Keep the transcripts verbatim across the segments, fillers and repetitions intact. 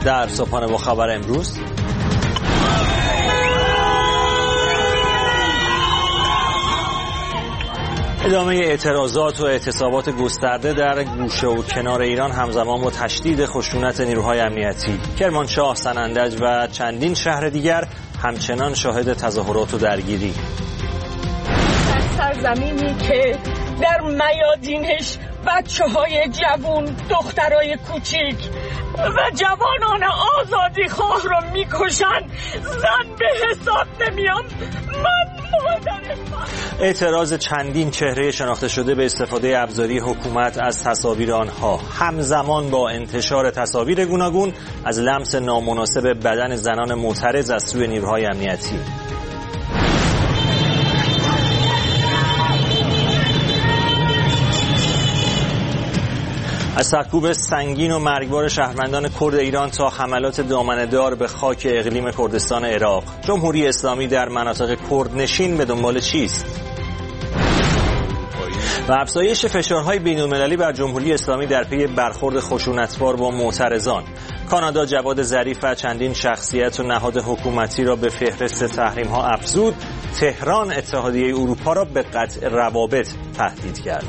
در صبحانه با خبر امروز، ادامه اعتراضات و اعتصابات گسترده در گوشه و کنار ایران همزمان با تشدید خشونت نیروهای امنیتی. کرمانشاه، سنندج و چندین شهر دیگر همچنان شاهد تظاهرات و درگیری. سرزمینی که در میادینش بچه های جوان، دخترای کوچیک و جوانان آزادی خواه رو میکشن، زن به حساب نمیام. من مادرم. اعتراض چندین چهره شناخته شده به استفاده ابزاری حکومت از تصاویر آنها همزمان با انتشار تصاویر گوناگون از لمس نامناسب بدن زنان معترض از سوی نیروهای امنیتی. از سرکوب سنگین و مرگبار شهروندان کرد ایران تا حملات دامنه‌دار به خاک اقلیم کردستان عراق، جمهوری اسلامی در مناطق کردنشین به دنبال چیست؟ و افزایش فشارهای بین‌المللی بر جمهوری اسلامی در پی برخورد خشونتبار با معترضان. کانادا جواد ظریف و چندین شخصیت و نهاد حکومتی را به فهرست تحریم‌ها افزود. تهران اتحادیه اروپا را به قطع روابط تهدید کرد.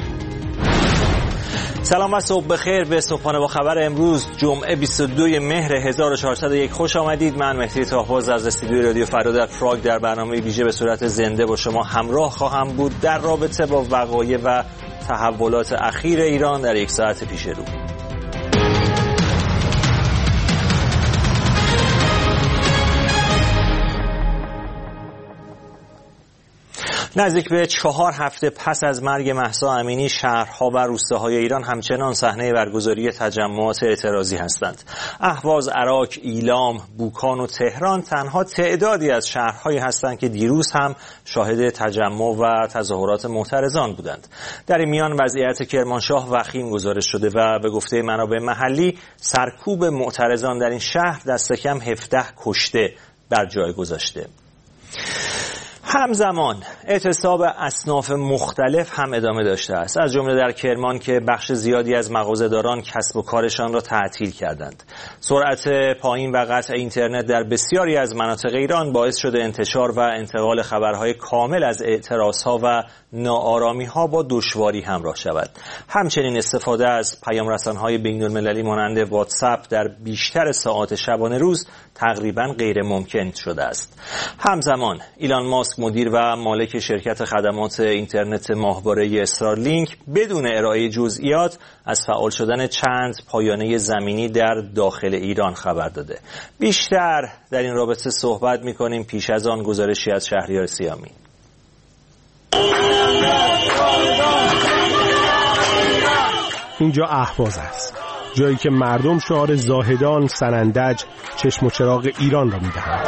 سلام و صبح بخیر به صبحانه با خبر امروز، جمعه بیست و دوم مهر هزار و چهارصد و یک. خوش آمدید. من مهدی طاهباز از استودیوی رادیو فردا در پراگ در برنامه ویژه به صورت زنده با شما همراه خواهم بود در رابطه با وقایع و تحولات اخیر ایران در یک ساعت پیش رو. نزدیک به چهار هفته پس از مرگ مهسا امینی، شهرها و روستاهای ایران همچنان صحنه برگزاری تجمعات اعتراضی هستند. اهواز، عراق، ایلام، بوکان و تهران تنها تعدادی از شهرهایی هستند که دیروز هم شاهد تجمع و تظاهرات معترضان بودند. در این میان وضعیت کرمانشاه وخیم گزارش شده و به گفته منابع محلی سرکوب معترضان در این شهر دست کم هفده کشته بر جای گذاشته. همزمان اعتصاب اصناف مختلف هم ادامه داشته است، از جمله در کرمان که بخش زیادی از مغازه‌داران کسب و کارشان را تعطیل کردند. سرعت پایین و قطع اینترنت در بسیاری از مناطق ایران باعث شده انتشار و انتقال خبرهای کامل از اعتراضها و ناآرامی‌ها با دشواری همراه شود. همچنین استفاده از پیام‌رسان‌های بین‌المللی مانند واتساپ در بیشتر ساعات شبانه روز تقریباً غیر ممکن شده است. همزمان ایلان ماسک، مدیر و مالک شرکت خدمات اینترنت ماهواره استارلینک، بدون ارائه جزئیات از فعال شدن چند پایانه زمینی در داخل ایران خبر داده. بیشتر در این رابطه صحبت می‌کنیم پیش از آن گزارشی از شهریار سیامی. اینجا اهواز است، جایی که مردم شعار زاهدان، سنندج، چشم و چراغ ایران را می‌دهند.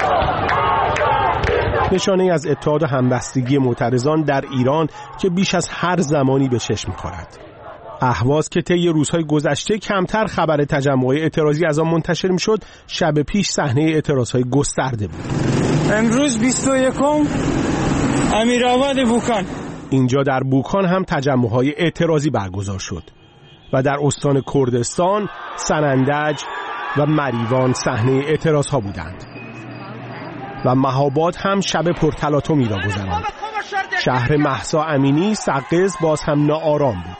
نشانه از اتحاد و همبستگی معترضان در ایران که بیش از هر زمانی به چشم می‌خورد. اهواز که طی روزهای گذشته کمتر خبر تجمعات اعتراضی از آن منتشر می‌شد، شب پیش صحنه اعتراضهای گسترده بود. امروز بیست و یکم امیرآباد بوکان. اینجا در بوکان هم تجمعات اعتراضی برگزار شد و در استان کردستان، سنندج و مریوان صحنه اعتراضها بودند و مهاباد هم شب پرتلاطمی را گذراند. شهر مهسا امینی، سقز باز هم ناآرام بود.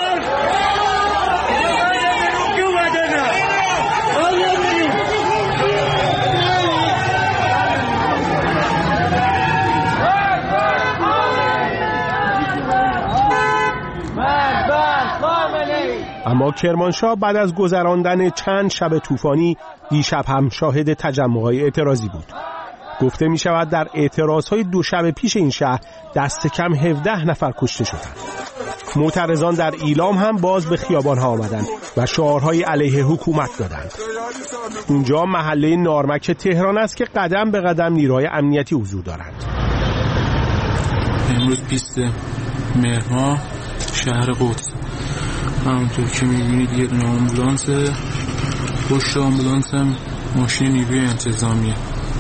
اما کرمانشاه بعد از گذراندن چند شب طوفانی دیشب هم شاهد تجمعات اعتراضی بود. گفته می شود در اعتراضهای دو شب پیش این شهر دست کم هفده نفر کشته شدند. معترضان در ایلام هم باز به خیابانها آمدند و شعارهای علیه حکومت دادند. اونجا محله نارمک تهران است که قدم به قدم نیروهای امنیتی حضور دارند. امروز بیست مهر ماه شهر قدس، همونطور که می‌بینید یه دونه آمبولانس، پشت آمبولانس هم ماشین نیروی انتظامیه.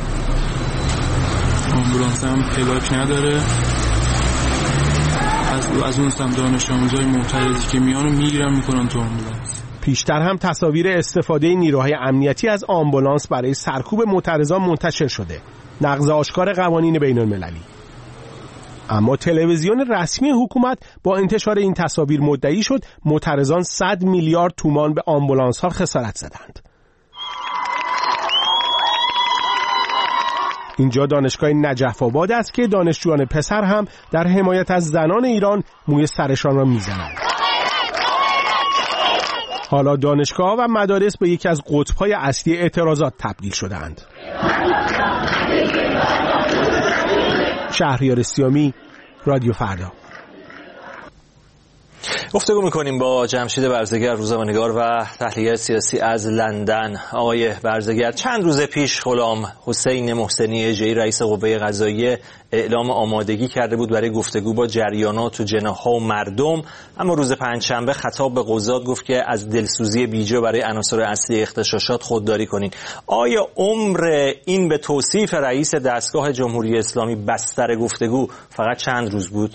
آمبولانس هم پلاک نداره. از از اون سمت دانش آموزای معترضی که میان رو میگیرن میکنن تو آمبولانس. پیشتر هم تصاویر استفاده نیروهای امنیتی از آمبولانس برای سرکوب معترضان منتشر شده، نقض آشکار قوانین بین المللی. اما تلویزیون رسمی حکومت با انتشار این تصاویر مدعی شد معترضان صد میلیارد تومان به آمبولانس ها خسارت زدند. اینجا دانشگاه نجف آباد است که دانشجویان پسر هم در حمایت از زنان ایران موی سرشان را میزنند. حالا دانشگاه و مدارس به یکی از قطب‌های اصلی اعتراضات تبدیل شدند. شهریار سیامی، رادیو فردا. گفتگو می‌کنیم با جمشید برزگر، روزنامه‌نگار و تحلیلگر سیاسی از لندن. آقای برزگر، چند روز پیش غلام حسین محسنی اژه‌ای رئیس قوه قضاییه اعلام آمادگی کرده بود برای گفتگو با جریانات و جناح‌ها و مردم، اما روز پنجشنبه خطاب به قضات گفت که از دلسوزی بیجا برای عناصر اصلی اغتشاشات خودداری کنین. آیا عمر این به توصیف رئیس دستگاه جمهوری اسلامی بستر گفتگو فقط چند روز بود؟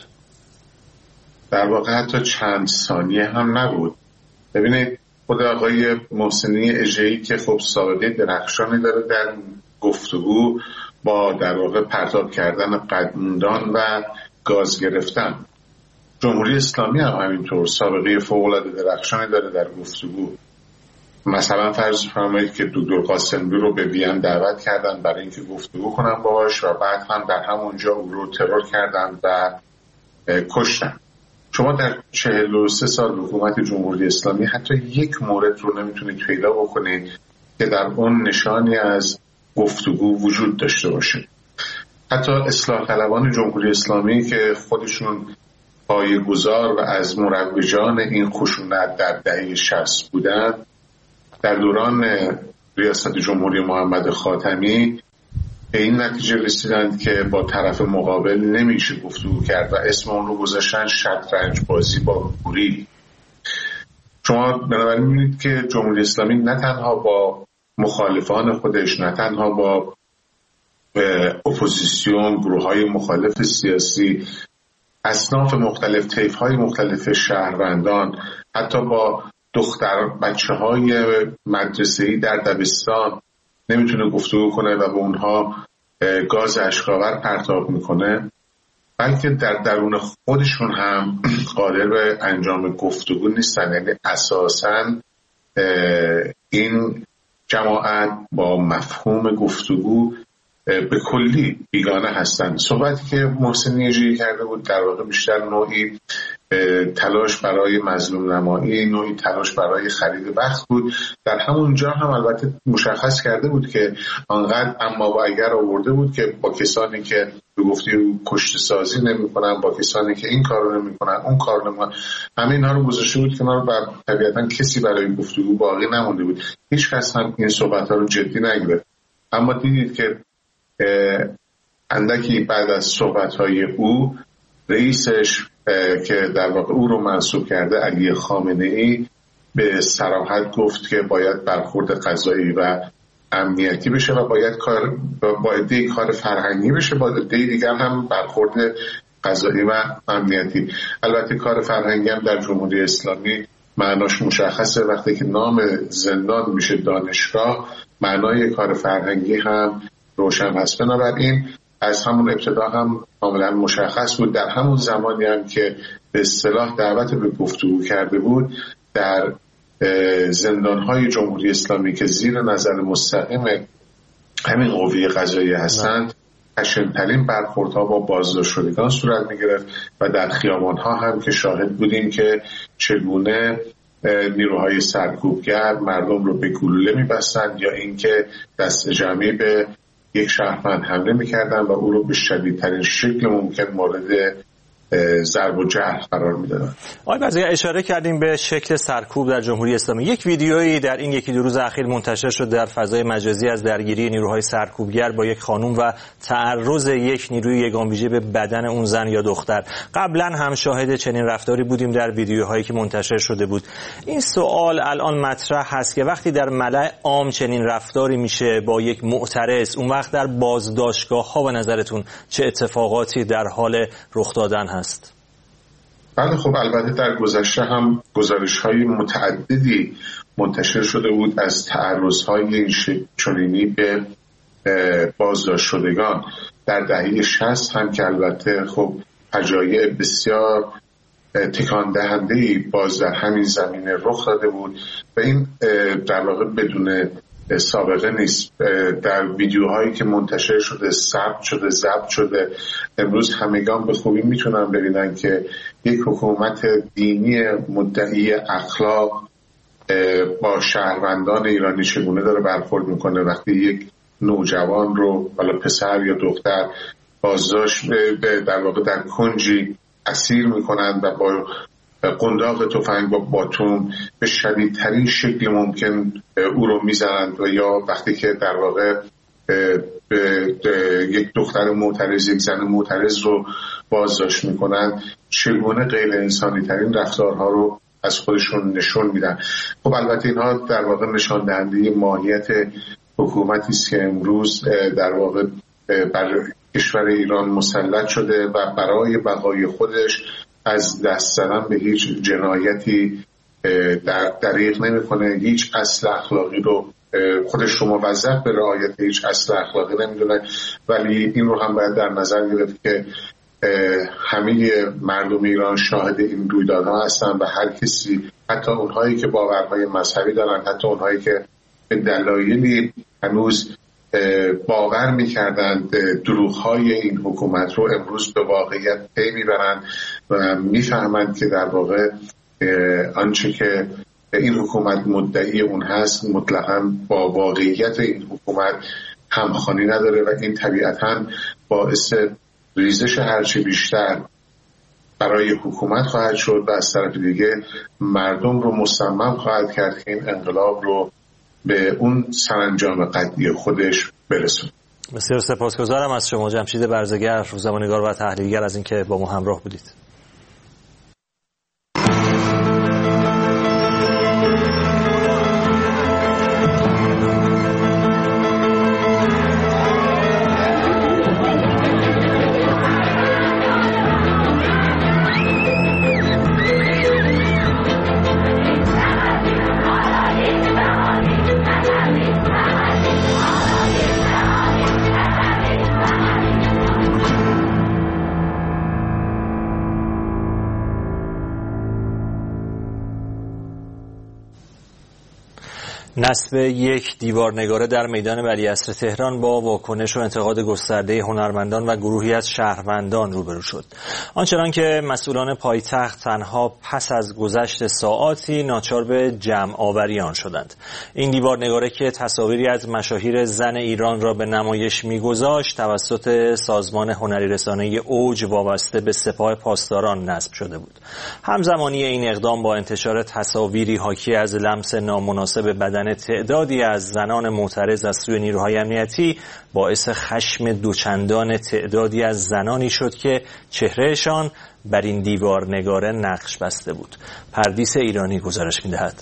در واقع حتی چند ثانیه هم نبود. ببینید خود آقای محسنی اژه‌ای که خب سابقه درخشانی داره در گفتگو با در واقع پرتاب کردن قدمدان و گاز گرفتن. جمهوری اسلامی هم همینطور سابقه فوق‌العاده درخشانی داره در گفتگو. مثلا فرض فرمایید که دکتر قاسمی رو به وین دعوت کردن برای اینکه گفتگو کنن باهاش و بعد هم در همونجا او رو ترور کردن و کشتن. شما در چهل و سه سال حکومت جمهوری اسلامی حتی یک مورد رو نمیتونید پیدا بکنید که در اون نشانی از گفتگو وجود داشته باشه. حتی اصلاح طلبان جمهوری اسلامی که خودشون پایه‌گذار و از مروجان این خشونت در دهه شصت بودند، در دوران ریاست جمهوری محمد خاتمی به این نتیجه رسیدند که با طرف مقابل نمیشه گفتگو کرد و اسم اون رو گذاشتن شطرنج بازی با گوریل. شما بنابراین می‌بینید که جمهوری اسلامی نه تنها با مخالفان خودش، نه تنها با اپوزیسیون، گروه‌های مخالف سیاسی، اصناف مختلف، طیف‌های مختلف شهروندان، حتی با دختر بچه‌های مدرسه‌ای در دبستان نمیتونه گفتگو کنه و به اونها گاز اشک‌آور پرتاب میکنه، بلکه در درون خودشون هم قادر به انجام گفتگو نیستن. یعنی اساساً این جماعت با مفهوم گفتگو به کلی بیگانه هستن. صحبتی که محسنی اژه‌ای کرده بود در واقع بیشتر نوعی تلاش برای مظلوم نمایی، نوعی تلاش برای خرید وقت بود. در همون جا هم البته مشخص کرده بود که آنقدر اما و اگر آورده بود که با کسانی که به گفته او کشته سازی نمی کنن، با کسانی که این کار رو نمی کنن، اون کار نمی کنن، همه اینها رو گذاشته بود کنار و طبیعتا کسی برای گفتگو باقی نمونده بود. هیچ کس هم این صحبت ها رو جدی نگرفت. اما دیدید که اندکی بعد از صحبت های او، رئیسش که در واقع او رو منصوب کرده، علی خامنه ای، به صراحت گفت که باید برخورد قضایی و امنیتی بشه و باید کار با عده کار فرهنگی بشه، با عده دیگر هم برخورد قضایی و امنیتی. البته کار فرهنگی هم در جمهوری اسلامی معناش مشخصه. وقتی که نام زندان میشه دانشگاه، معنای کار فرهنگی هم روشن هست. بنابراین از همون ابتدا هم کاملا مشخص بود. در همون زمانی هم که به اصطلاح دعوت به گفتگو کرده بود، در زندان‌های جمهوری اسلامی که زیر نظر مستقیم همین قوه قضاییه هستند، خشن‌ترین برخوردها با بازداشت شدگان صورت می‌گرفت و در خیابان‌ها هم که شاهد بودیم که چگونه نیروهای سرکوبگر مردم رو به گلوله می‌بستند یا اینکه دست جمعی به یک شهروند حمله می‌کردن و او رو به شدیدترین شکل ممکن مورد ضرب و جرح قرار میدادن. آقای برزگر، اشاره کردیم به شکل سرکوب در جمهوری اسلامی. یک ویدیویی در این یکی دو روز اخیر منتشر شد در فضای مجازی از درگیری نیروهای سرکوبگر با یک خانم و تعرض یک نیروی یگان ویژه به بدن اون زن یا دختر. قبلا هم شاهد چنین رفتاری بودیم در ویدیوهایی که منتشر شده بود. این سوال الان مطرح هست که وقتی در ملأ عام چنین رفتاری میشه با یک معترض، اون وقت در بازداشتگاه‌ها به نظرتون چه اتفاقاتی در حال رخ دادن هست؟ بله خب البته در گذشته هم گزارش‌های متعددی منتشر شده بود از تعرض‌های این چنینی به بازداشت شدگان در دهه شصت هم که البته خب فجایع بسیار تکان دهنده‌ای باز در همین زمینه رخ داده بود و این در واقع بدون سابقه نیست. در ویدیوهایی که منتشر شده، ثبت شده، ضبط شده، امروز همگان به خوبی میتونن ببینن که یک حکومت دینی مدعی اخلاق با شهروندان ایرانی چگونه داره برخورد میکنه وقتی یک نوجوان رو، حالا پسر یا دختر، بازداشت در واقع در کنجی اسیر میکنن و با قنداق تفنگ و باتوم به شدیدترین شکل ممکن او رو میزنند و یا وقتی که در واقع یک دختر معترض، یک زن معترض رو بازداشت میکنن، چگونه غیر انسانی ترین رفتارها رو از خودشون نشون میدن. خب البته اینها در واقع نشان دهنده ماهیت حکومتی است که امروز در واقع بر کشور ایران مسلط شده و برای بقای خودش از دست زدن به هیچ جنایتی در دریغ نمیکنه، هیچ اصل اخلاقی رو خودش رو موظف به رعایت هیچ اصل اخلاقی نمیدونه. ولی این رو هم باید در نظر گرفت که همه مردم ایران شاهد این رویدادها هستن و هر کسی، حتی اونهایی که باورهای مذهبی دارن، حتی اونهایی که به دلایلی هنوز باور میکردند دروغ‌های این حکومت رو، امروز به واقعیت پی میبرند و میفهمند که در واقع آنچه که این حکومت مدعی اون هست مطلقاً با واقعیت این حکومت همخوانی نداره و این طبیعتاً باعث ریزش هرچه بیشتر برای حکومت خواهد شد و از طرف دیگه مردم رو مصمم خواهد کرد که این انقلاب رو به اون سرانجام قطعی خودش برسونه. بسیار سپاسگزارم از شما جمشید برزگر، روزنامه‌نگار و تحلیلگر، از اینکه با ما همراه بودید. نصب یک دیوارنگاره در میدان ولیعصر تهران با واکنش و انتقاد گسترده هنرمندان و گروهی از شهروندان روبرو شد. آنچنان که مسئولان پایتخت تنها پس از گذشت ساعاتی ناچار به جمع آوری آن شدند. این دیوارنگاره که تصاویری از مشاهیر زن ایران را به نمایش می‌گذاشت توسط سازمان هنری رسانه‌ای اوج وابسته به سپاه پاسداران نصب شده بود. همزمانی این اقدام با انتشار تصاویری حاکی از لمس نامناسب بدن تعدادی از زنان معترض از سوی نیروهای امنیتی باعث خشم دوچندان تعدادی از زنانی شد که چهرهشان بر این دیوارنگاره نقش بسته بود. پردیس ایرانی گزارش می‌دهد.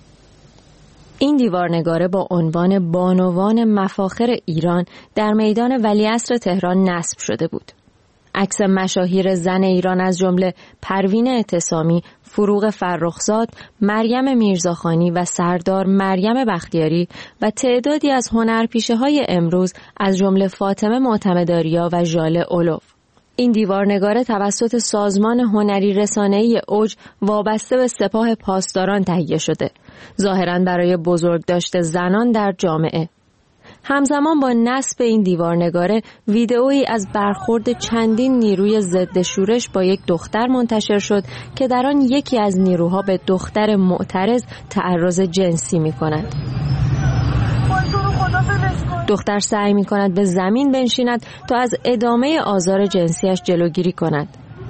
این دیوارنگاره با عنوان بانوان مفاخر ایران در میدان ولیعصر تهران نصب شده بود. عکس مشاهیر زن ایران از جمله پروین اعتصامی، فروغ فرخزاد، مریم میرزاخانی و سردار مریم بختیاری و تعدادی از هنرپیشه‌های امروز از جمله فاطمه معتمدآریا و ژاله اولوف. این دیوارنگاره توسط سازمان هنری رسانه‌ای اوج وابسته به سپاه پاسداران تهیه شده، ظاهراً برای بزرگداشت زنان در جامعه. همزمان با نصب این دیوارنگاره ویدئویی از برخورد چندین نیروی ضد شورش با یک دختر منتشر شد که در آن یکی از نیروها به دختر معترض تعرض جنسی می‌کند. دختر سعی می‌کند به زمین بنشیند تا از ادامه آزار جنسیش جلوگیری کند.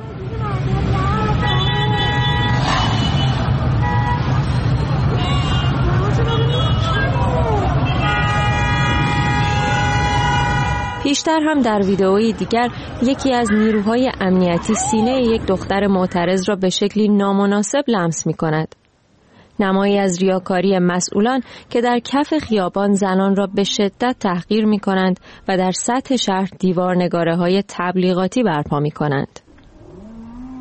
پیشتر هم در ویدئویی دیگر یکی از نیروهای امنیتی سینه یک دختر معترض را به شکلی نامناسب لمس می کند. نمایی از ریاکاری مسئولان که در کف خیابان زنان را به شدت تحقیر می کنند و در سطح شهر دیوارنگاره های تبلیغاتی برپا می کنند.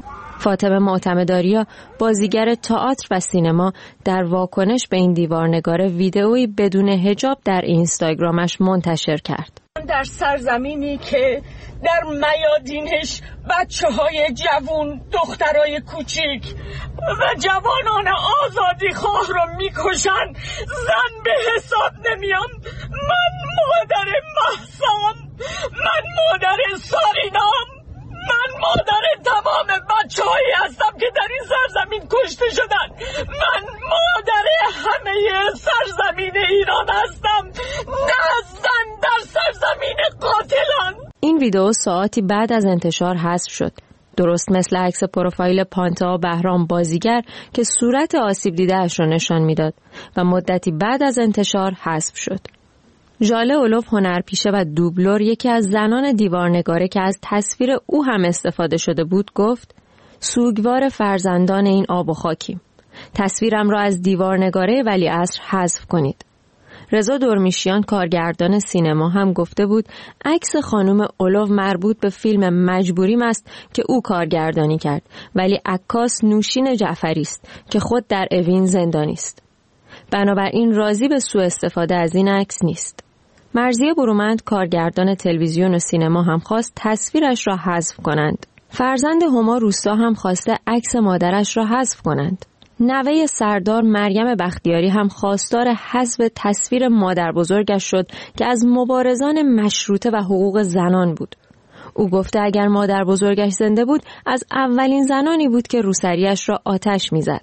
فاطمه معتمدآریا، بازیگر تئاتر و سینما، در واکنش به این دیوارنگار ویدئویی بدون حجاب در اینستاگرامش منتشر کرد. در سرزمینی که در میادینش بچه های جوون، دخترای کوچیک و جوانان آزادی خواه رو میکشن، زن به حساب نمیام. من مادر مهسام، من مادر سارینام، من مادر تمام بچه هایی هستم که در این سرزمین کشته شدن. من مادر همه سرزمین ایران هستم، نه زن در سرزمین قاتلان. این ویدیو ساعتی بعد از انتشار حذف شد، درست مثل عکس پروفایل پانتا بهرام بازیگر که صورت آسیب دیده‌اش را نشان میداد و مدتی بعد از انتشار حذف شد. ژاله اولوف، هنرپیشه و دوبلور، یکی از زنان دیوارنگاره که از تصویر او هم استفاده شده بود، گفت: سوگوار فرزندان این آب و خاکیم. تصویرم را از دیوارنگاره ولیعصر حذف کنید. رضا درمیشیان، کارگردان سینما، هم گفته بود عکس خانم اولوف مربوط به فیلم مجبوریم است که او کارگردانی کرد، ولی عکاس نوشین جعفری است که خود در اوین زندانی است. بنابراین راضی به سوء استفاده از این عکس نیست. مرضیه برومند، کارگردان تلویزیون و سینما، هم خواست تصویرش را حذف کنند. فرزند هما روستا هم خواسته عکس مادرش را حذف کنند. نوه سردار مریم بختیاری هم خواستار حذف تصویر مادر بزرگش شد که از مبارزان مشروطه و حقوق زنان بود. او گفته اگر مادر بزرگش زنده بود از اولین زنانی بود که روسریش را آتش میزد.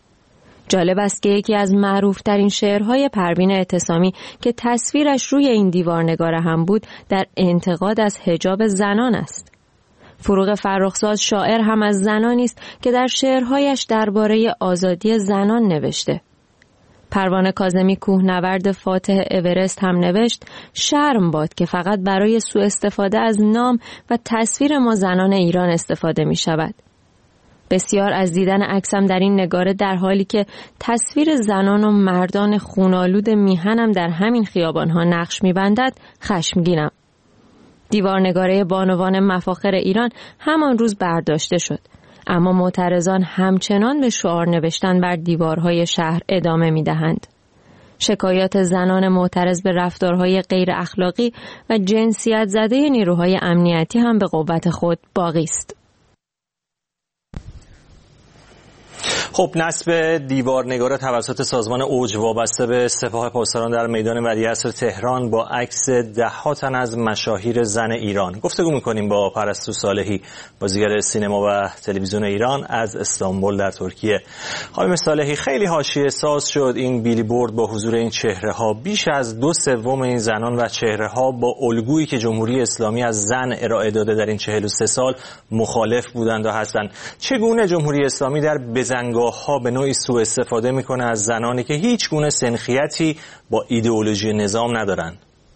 جالب است که یکی از معروفترین شعرهای پروین اعتصامی که تصویرش روی این دیوارنگاره هم بود در انتقاد از حجاب زنان است. فروغ فرخزاد، شاعر، هم از زنانی است که در شعرهایش درباره آزادی زنان نوشته. پروانه کاظمی، کوهنورد فاتح اورست، هم نوشت: شرم باد که فقط برای سوء استفاده از نام و تصویر ما زنان ایران استفاده می شود. بسیار از دیدن عکسم در این نگاره در حالی که تصویر زنان و مردان خونالود میهنم در همین خیابانها نقش می‌بندد خشمگینم. دیوارنگاره بانوان مفاخر ایران همان روز برداشته شد، اما معترضان همچنان به شعار نوشتن بر دیوارهای شهر ادامه می‌دهند. شکایات زنان معترض به رفتارهای غیر اخلاقی و جنسیت زده نیروهای امنیتی هم به قوت خود باقی است. خب، نصب دیوارنگاره توسط سازمان اوج وابسته به سپاه پاسداران در میدان ولیعصر تهران با عکس ده‌ها تن از مشاهیر زن ایران. گفتگو می‌کنیم با پرستو صالحی، بازیگر سینما و تلویزیون ایران، از استانبول در ترکیه. خانم صالحی، خیلی حاشیه ساز شد این بیلبورد با حضور این چهره‌ها. بیش از دو سوم این زنان و چهره‌ها با الگویی که جمهوری اسلامی از زن ارائه داده در این چهل و سه سال مخالف بودند و هستند. چگونه جمهوری اسلامی در بزنگاه ها به نوعی سوء استفاده میکنه از زنانی که هیچ گونه سنخیتی با ایدئولوژی نظام ندارن؟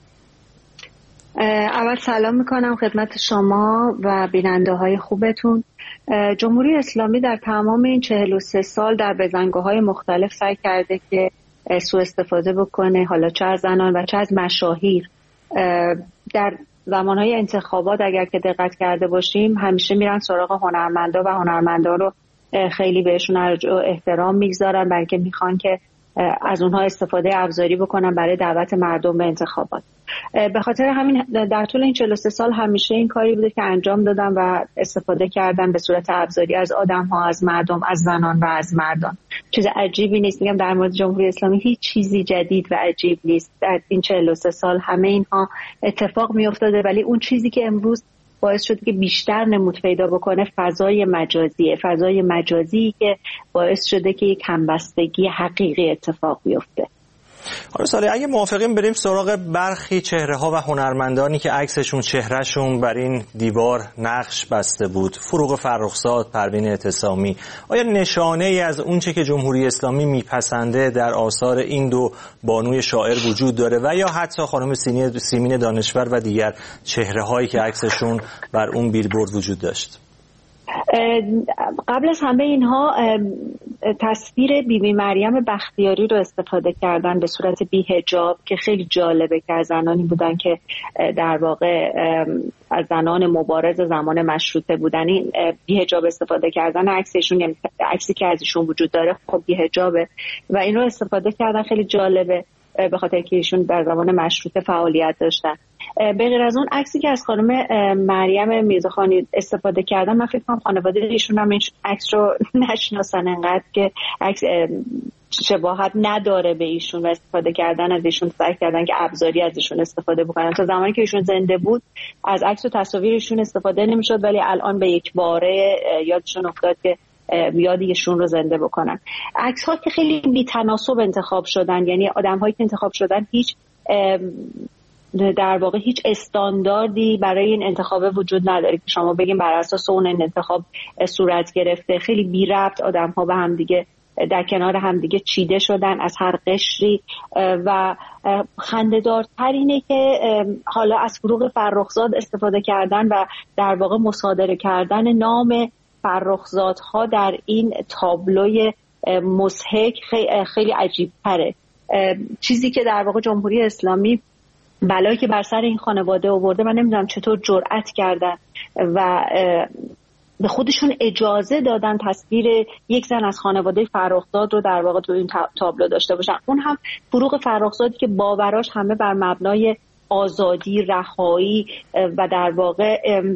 اول سلام میکنم خدمت شما و بیننده های خوبتون. جمهوری اسلامی در تمام این چهل و سه سال در بزنگاه های مختلف سعی کرده که سوء استفاده بکنه، حالا چه از زنان و چه از مشاهیر. در زمانهای انتخابات اگر که دقت کرده باشیم همیشه میرن سراغ هنرمندا و هنرمندا رو خیلی بهشون احترام میگذارن، بلکه میخوان که از اونها استفاده ابزاری بکنن برای دعوت مردم به انتخابات. به خاطر همین در طول این چهل و سه سال همیشه این کاری بوده که انجام دادن و استفاده کردن به صورت ابزاری از آدم ها، از مردم، از زنان و از مردان. چیز عجیبی نیست. میگم در مورد جمهوری اسلامی هیچ چیزی جدید و عجیب نیست. در این چهل و سه سال همه اینها اتفاق میافتاده، ولی اون چیزی که امروز باعث شد که بیشتر نمود پیدا بکنه فضای مجازیه، فضای مجازی که باعث شده که یک همبستگی حقیقی اتفاق بیفته. حالا صالح، اگه موافقین بریم سراغ برخی چهره‌ها و هنرمندانی که عکسشون، چهرهشون بر این دیوار نقش بسته بود. فروغ فرخزاد، پروین اعتصامی، آیا نشانه ای از اونچه که جمهوری اسلامی میپسنده در آثار این دو بانوی شاعر وجود داره و یا حتی خانم سیمین دانشور و دیگر چهره‌هایی که عکسشون بر اون بیلبورد وجود داشت؟ قبل از همه اینها تصویر بیبی مریم بختیاری رو استفاده کردن به صورت بی‌حجاب که خیلی جالبه که از زنانی بودن که در واقع از زنان مبارز زمان مشروطه بودن. این بی‌حجاب استفاده کردن عکسشون، عکسی که ازشون وجود داره خب بی‌حجابه و این رو استفاده کردن. خیلی جالبه به خاطر که ایشون در زمان مشروطه فعالیت داشتن. به غیر از اون عکسی که از خانم مریم میرزاخانی استفاده کردن، من فکر کنم خانواده ایشون هم این عکس رو نشناسن انقدر که عکس شباهت نداره به ایشون و استفاده کردن از ایشون سعی کردن که ابزاری از ایشون استفاده بکنن. تا زمانی که ایشون زنده بود از عکس و تصاویر ایشون استفاده نمیشد، ولی الان به یک باره یادشون افتاد که یاد ایشون رو زنده بکنن. عکس ها که خیلی بی‌تناسب انتخاب شدن، یعنی آدم هایی که انتخاب شدن هیچ در واقع هیچ استانداردی برای این انتخاب وجود نداره که شما بگیم بر اساس اون انتخاب صورت گرفته. خیلی بی ربط آدم ها به هم دیگه در کنار هم دیگه چیده شدن از هر قشری و خنده‌دارتر اینه که حالا از فروغ فرخزاد استفاده کردن و در واقع مصادره کردن نام فرخزادها در این تابلوی مضحک خیلی عجیب تره. چیزی که در واقع جمهوری اسلامی بلایی که بر سر این خانواده آورده، من نمیدونم چطور جرأت کردن و به خودشون اجازه دادن تصویر یک زن از خانواده فرخزاد رو در واقع تو این تابلو داشته باشن. اون هم فروغ فرخزادی که باوراش همه بر مبنای آزادی، رهایی و در واقع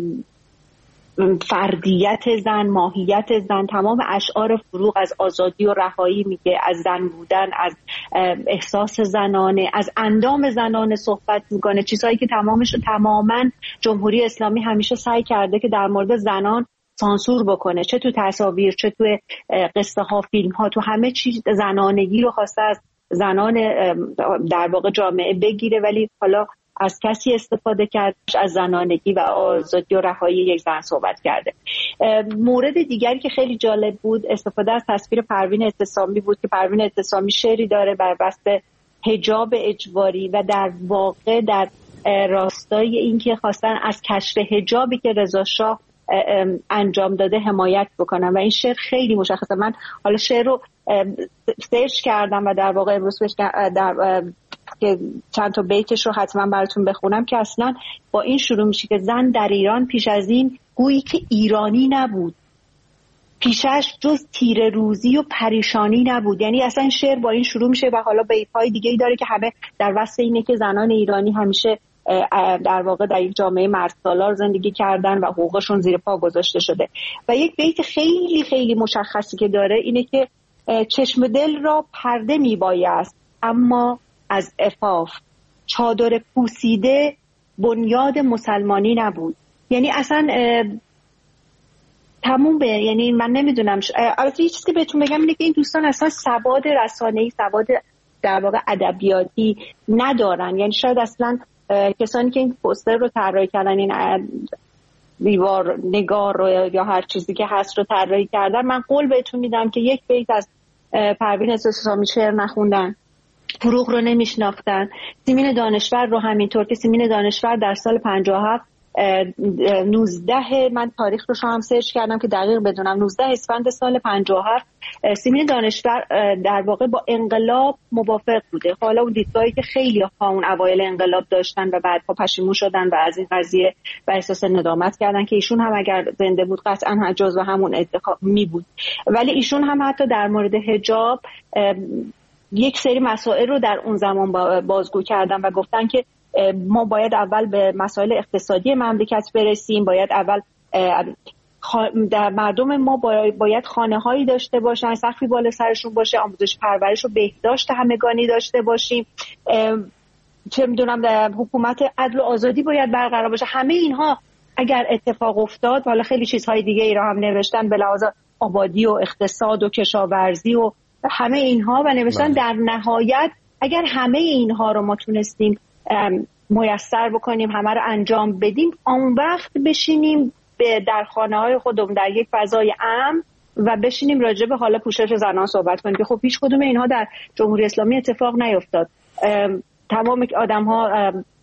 فردیت زن، ماهیت زن، تمام اشعار فروغ از آزادی و رهایی میگه، از زن بودن، از احساس زنانه، از اندام زنانه صحبت میکنه، چیزهایی که تمامش تماما جمهوری اسلامی همیشه سعی کرده که در مورد زنان سانسور بکنه، چه تو تصاویر، چه تو قصه ها، فیلم ها، تو همه چیز زنانگی رو خواسته از زنان در واقع جامعه بگیره، ولی حالا از کسی استفاده کرد از زنانگی و آزادی و رهایی یک زن صحبت کرده. مورد دیگری که خیلی جالب بود استفاده از تصویر پروین اعتصامی بود که پروین اعتصامی شعری داره بر بست حجاب اجباری و در واقع در راستای این که خواستن از کشف حجابی که رضا شاه انجام داده حمایت بکنن و این شعر خیلی مشخصه. من حالا شعر رو سرچ کردم و در واقع امروز در که چند تا بیتش رو حتما براتون بخونم که اصلا با این شروع میشه که زن در ایران پیش از این گویی که ایرانی نبود، پیشش جز تیره روزی و پریشانی نبود. یعنی اصلا شعر با این شروع میشه و حالا بیت‌های دیگه‌ای داره که همه در وصف اینه که زنان ایرانی همیشه در واقع در یک جامعه مردسالار زندگی کردن و حقوقشون زیر پا گذاشته شده. و یک بیت خیلی خیلی مشخصی که داره اینه که چشم دل را پرده میبایست اما از عفاف، چادر پوسیده بنیاد مسلمانی نبود. یعنی اصلا تموم به، یعنی من نمیدونم البته یه چیزی که بهتون بگم اینه که این دوستان اصلا سواد رسانه‌ای، سواد در واقع ادبیاتی ندارن. یعنی شاید اصلا کسانی که این پوستر رو طراحی کردن، این دیوار نگار رو یا هر چیزی که هست رو طراحی کردن، من قول بهتون میدم که یک بیت از پروین اعتصامی شعر نخوندن، فروغ رو نمیشناختن، سیمین دانشور رو همینطور که سیمین دانشور در سال پنجاه و هفت نوزده من تاریخ رو هم سرچ کردم که دقیق بدونم نوزده اسفند سال پنجاه و هفت سیمین دانشور در واقع با انقلاب موافق بوده. حالا اون دیدگاهی که خیلی ها اون اوایل انقلاب داشتن و بعدها پشیمون شدن و از این قضیه و احساس ندامت کردن که ایشون هم اگر زنده بود قطعا جزو همون انتخاب می بود. ولی ایشون هم حتی در مورد حجاب یک سری مسائل رو در اون زمان بازگو کردن و گفتن که ما باید اول به مسائل اقتصادی مملکت برسیم، باید اول در مردم ما باید خانه هایی داشته باشن، سقفی بالا سرشون باشه، آموزش پرورش و بهداشت همگانی داشته باشیم، چه میدونم حکومت عدل و آزادی باید برقرار باشه. همه اینها اگر اتفاق افتاد، حالا خیلی چیزهای دیگه ای را هم نوشتن به لحاظ آبادی و اقتصاد و کشاورزی و همه اینها و نوشتن در نهایت اگر همه اینها رو ما تونستیم میسر بکنیم، همه رو انجام بدیم، اون وقت بشینیم در خانه های خودمون در یک فضای امن و بشینیم راجع به حالا پوشش زنان صحبت کنیم که خب هیچ کدوم اینها در جمهوری اسلامی اتفاق نیفتاد. تمام آدم ها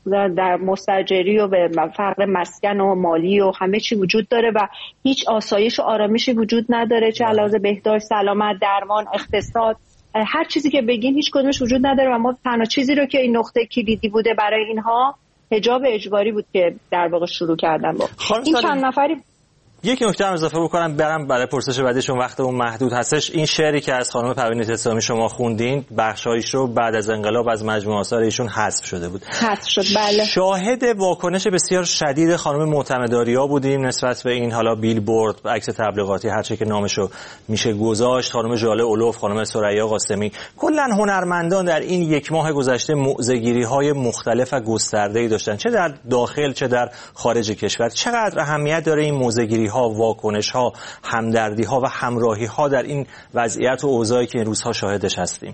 در مستاجری و به فقر مسکن و مالی و همه چی وجود داره و هیچ آسایش و آرامشی وجود نداره، چه علاوه بهداشت، سلامت، درمان، اقتصاد، هر چیزی که بگین هیچ کدومش وجود نداره و ما تنها چیزی رو که این نقطه کلیدی بوده برای اینها حجاب اجباری بود که در واقع شروع کردن با این چند نفری. یک نکته هم اضافه بکنم برم برای پرسش بعدی، چون وقتمون محدود هستش. این شعری که از خانم پروین اعتصامی شما خوندین بخشایش رو بعد از انقلاب از مجموعه آثار ایشون حذف شده بود. حذف شد، بله. شاهد واکنش بسیار شدید خانم معتمداریا بودیم نسبت به این، حالا بیلبورد، عکس تبلیغاتی، هر چه که نامشو میشه گذاشت، خانم ژاله اولوف، خانم ثریا قاسمی، کلا هنرمندان در این یک ماه گذشته موضع‌گیری‌های مختلف و گسترده‌ای داشتن، چه در داخل چه در خارج کشور. چقدر اهمیت داره این موضع‌گیری ها، واکنش ها، همدردی ها و همراهی ها در این وضعیت و اوضاعی که این روزها شاهدش هستیم؟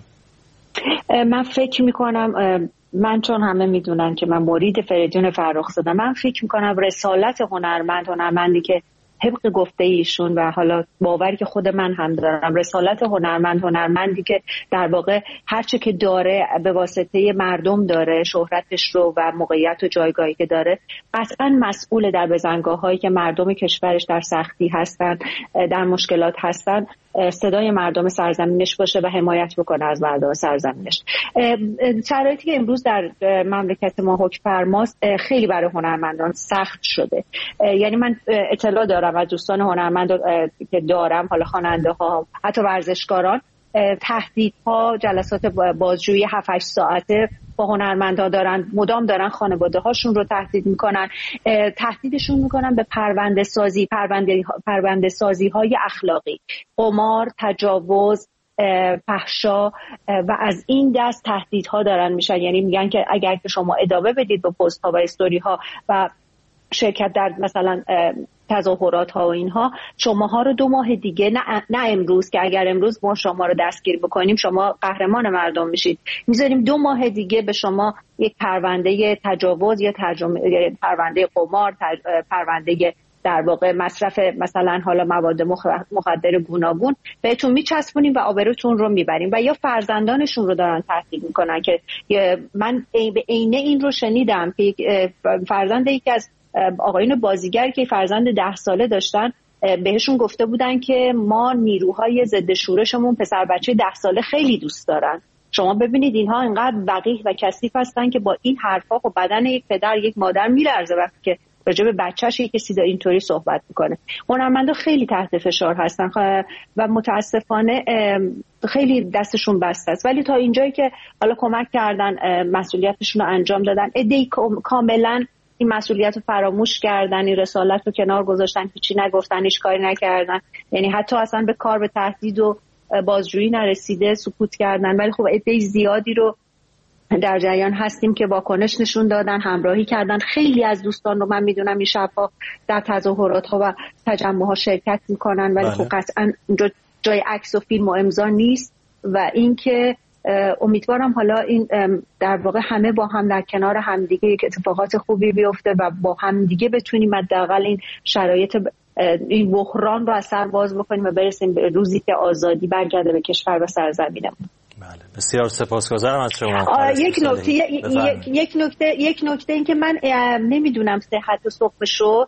من فکر میکنم، من چون همه میدونن که من مرید فریدون فرخزاده، من فکر میکنم رسالت هنرمند، هنرمندی که طبق گفته ایشون و حالا باوری که خود من هم دارم، رسالت هنرمند، هنرمندی که در واقع هرچه که داره به واسطه مردم داره، شهرتش رو و موقعیت و جایگاهی که داره، قطعا مسئول در بزنگاه هایی که مردم کشورش در سختی هستن، در مشکلات هستن، صدای مردم سرزمینش باشه و حمایت بکنه از مردم سرزمینش. شرایطی که امروز در مملکت ما حکم فرماست خیلی برای هنرمندان سخت شده. یعنی من اطلاع دارم از دوستان هنرمند که دارم، حالا خواننده ها، حتی ورزشکاران، تهدیدها، جلسات بازجویی هفت هشت ساعته با هنرمندها دارن، مدام دارن خانواده هاشون رو تهدید میکنن، تهدیدشون میکنن به پرونده سازی، پرونده پرونده سازی های اخلاقی، قمار، تجاوز، فحشا و از این دست تهدیدها دارن میشن. یعنی میگن که اگر که شما ادامه بدید به پست ها و استوری ها و شرکت در مثلا تظاهرات ها و اینها، شماها رو دو ماه دیگه، نه, نه امروز که اگر امروز ما شما رو دستگیر بکنیم شما قهرمان مردم میشید، میذاریم دو ماه دیگه به شما یک پرونده تجاوز یا ترجمه پرونده قمار، پرونده در واقع مصرف مثلا حالا مواد مخدر گوناگون بهتون میچسبونیم و آبروتون رو میبریم. و یا فرزندانشون رو دارن تهدید میکنن که من به عینه این رو شنیدم که فرزند یکی از آقایون بازیگر که فرزند ده ساله داشتن بهشون گفته بودن که ما نیروهای ضد شورشمون پسر بچه ده ساله خیلی دوست دارن. شما ببینید اینها اینقدر وقیح و کثیف هستن که با این حرفا خب بدن یک پدر یک مادر میلرزه وقتی که راجع به بچه‌ش یک کسی اینطوری صحبت میکنه. هنرمندا خیلی تحت فشار هستن و متاسفانه خیلی دستشون بسته است، ولی تا اینجایی که حالا کمک کردن، مسئولیتشون رو انجام دادن، عده‌ای کاملا این مسئولیت رو فراموش کردن، این رسالت رو کنار گذاشتن، هیچی نگفتن، هیچ کاری نکردن، یعنی حتی اصلا به کار به تهدید و بازجویی نرسیده، سکوت کردن. ولی خب عده زیادی رو در جریان هستیم که واکنش نشون دادن، همراهی کردن. خیلی از دوستان رو من میدونم این شبها در تظاهرات ها و تجمع ها شرکت میکنن، ولی خب قطعا اونجا جای عکس و فیلم و امضا نیست. و اینکه امیدوارم حالا این در واقع همه با هم در کنار همدیگه یک اتفاقات خوبی بیفته و با همدیگه بتونیم حداقل این شرایط این بحران رو از سر باز بکنیم و برسیم به روزی که آزادی برگرده به کشور و سرزمینمون. بله، بسیار سپاسگزارم از شما. یک نکته یک نکته یک نکته این که من نمیدونم صحت و سقمشو،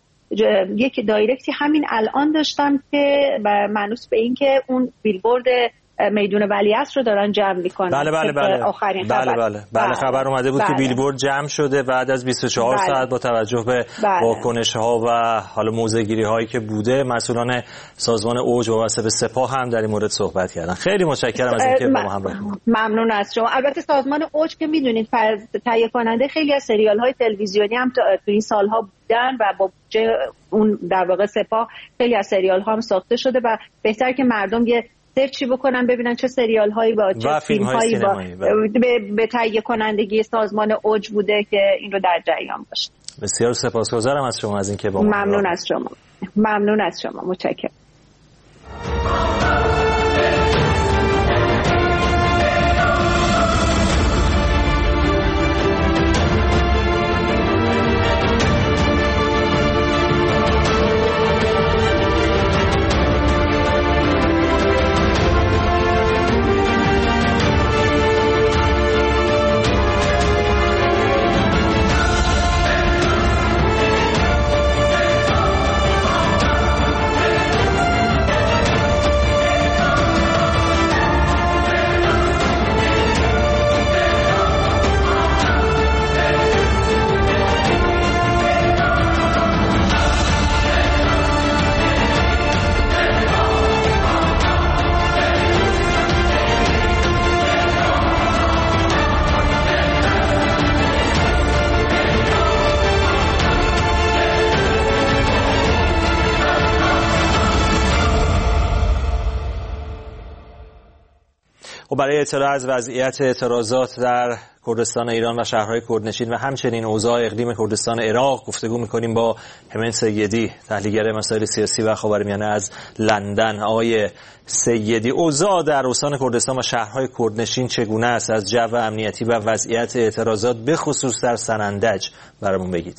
یک دایرکتی همین الان داشتم که مانوس به این که اون بیلبورد میدون ولیعصر رو دارن جمع میکنن. بله بله بله. آخرین بله خبر. بله بله خبر اومده بود بله. که بیلبورد جمع شده بعد از بیست و چهار بله. ساعت با توجه به بله. واکنش ها و حالا موضع‌گیری هایی که بوده. مسئولان سازمان اوج وابسته به سپاه هم در این مورد صحبت کردن. خیلی متشکرم از اینکه با ما همراه بودید. ممنون از شما. البته سازمان اوج که میدونید تهیه کننده خیلی از سریال های تلویزیونی هم تو این سالها بودن و با اون در واقع سپاه خیلی از سریال ها هم ساخته شده و بهتر که مردم یه سرچی بکنن ببینن چه سریال هایی با چه فیلم هایی با به, به تهیه کنندگی سازمان اوج بوده که این رو در جریان باشه. بسیار سپاسگزارم از شما از اینکه با ما ممنون از شما. ممنون از شما. متشکرم. و برای اطلاع از وضعیت اعتراضات در کردستان ایران و شهرهای کردنشین و همچنین اوضاع اقلیم کردستان عراق گفتگو می‌کنیم با همین سیدی، تحلیلگر مسائل سیاسی و خاورمیانه از لندن. آقای سیدی، اوضاع در استان کردستان و شهرهای کردنشین چگونه است؟ از جو امنیتی و وضعیت اعتراضات به خصوص در سنندج برامون بگید.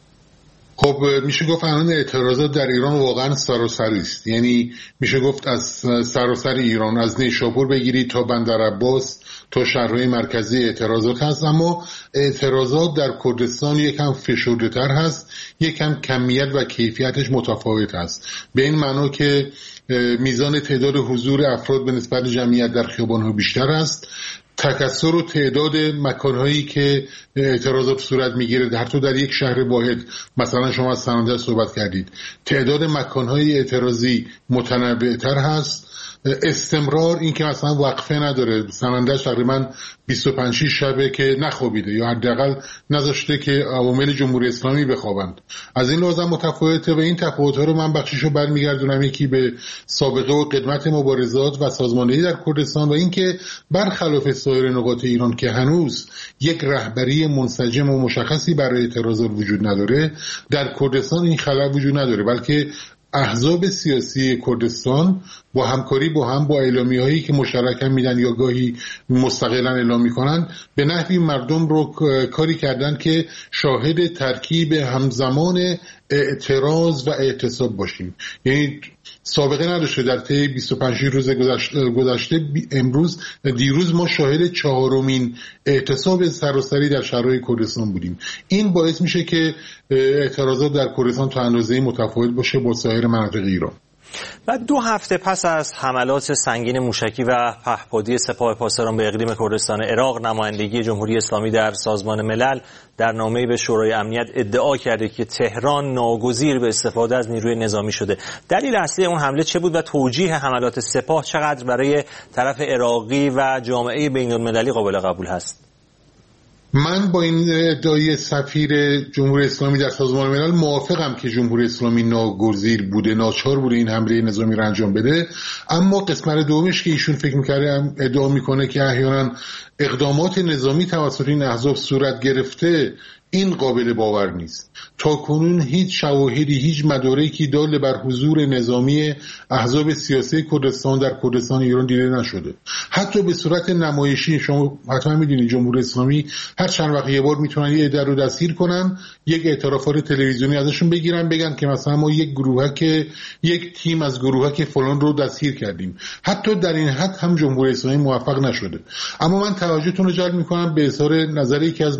خب میشه گفت الان اعتراضات در ایران واقعا سراسری است. یعنی میشه گفت از سراسر ایران، از نیشابور بگیرید تا بندرعباس تا شهرهای مرکزی اعتراضات هست، اما اعتراضات در کردستان یکم فشرده‌تر هست، یکم کمیت و کیفیتش متفاوت است. به این معنا که میزان تعداد حضور افراد به نسبت جمعیت در خیابان‌ها بیشتر است، تکثر و تعداد مکانهایی که اعتراضات صورت میگیره در تو در یک شهر واحد، مثلا شما از سنندج صحبت کردید، تعداد مکانهای اعتراضی متنوع‌تر هست. استمرار، این که مثلا وقفه نداره، سنندج تقریبا بیست و پنج شبه که نخوابیده یا حداقل نذاشته که عوامل جمهوری اسلامی بخوابند. از این لحاظ متفاوته و این تفاوت‌ها رو من بخشیشو برمیگردونم یکی به سابقه و قدمت مبارزات و سازماندهی در کردستان و اینکه برخلاف سایر نقاط ایران که هنوز یک رهبری منسجم و مشخصی برای اعتراضات وجود نداره، در کردستان این خلأ وجود نداره، بلکه احزاب سیاسی کردستان با همکاری با هم با اعلامیه‌هایی که مشترکاً میدن یا گاهی مستقلاً اعلام میکنن به نحوی مردم رو کاری کردن که شاهد ترکیب همزمان اعتراض و اعتصاب باشیم. یعنی سابقه نداشته در طی بیست و پنج روز گذشته. امروز دیروز ما شاهد چهارمین اعتصاب سراسری در شهرهای کردستان بودیم. این باعث میشه که اعتراضات در کردستان تا اندازه‌ای متفاوت باشه با سایر مناطق ایران. و دو هفته پس از حملات سنگین موشکی و پهپادی سپاه پاسداران به اقلیم کردستان عراق، نمایندگی جمهوری اسلامی در سازمان ملل در نامه‌ای به شورای امنیت ادعا کرده که تهران ناگزیر به استفاده از نیروی نظامی شده. دلیل اصلی اون حمله چه بود و توجیه حملات سپاه چقدر برای طرف عراقی و جامعه بین‌المللی قابل قبول هست؟ من با این ادعای سفیر جمهوری اسلامی در سازمان ملل موافقم که جمهوری اسلامی ناگزیر بوده، ناچار بوده این حمله نظامی را انجام بده. اما قسمت دومش که ایشون فکر می‌کرده ادعا میکنه که احیانا اقدامات نظامی توسط این احزاب صورت گرفته، این قابل باور نیست. تا کنون هیچ شواهدی، هیچ مدارکی دال بر حضور نظامی احزاب سیاسی کردستان در کردستان ایران دیده نشده. حتی به صورت نمایشی، شما حتما میدونید جمهوری اسلامی هر چند وقت یه بار میتونن یه عده رو دستگیر کنن، یک اعترافات تلویزیونی ازشون بگیرن، بگن که مثلا ما یک گروهک یک تیم از گروهک فلان رو دستگیر کردیم. حتی در این حد هم جمهوری اسلامی موفق نشده. اما من توجهتون رو جلب میکنم به اظهار نظر یکی از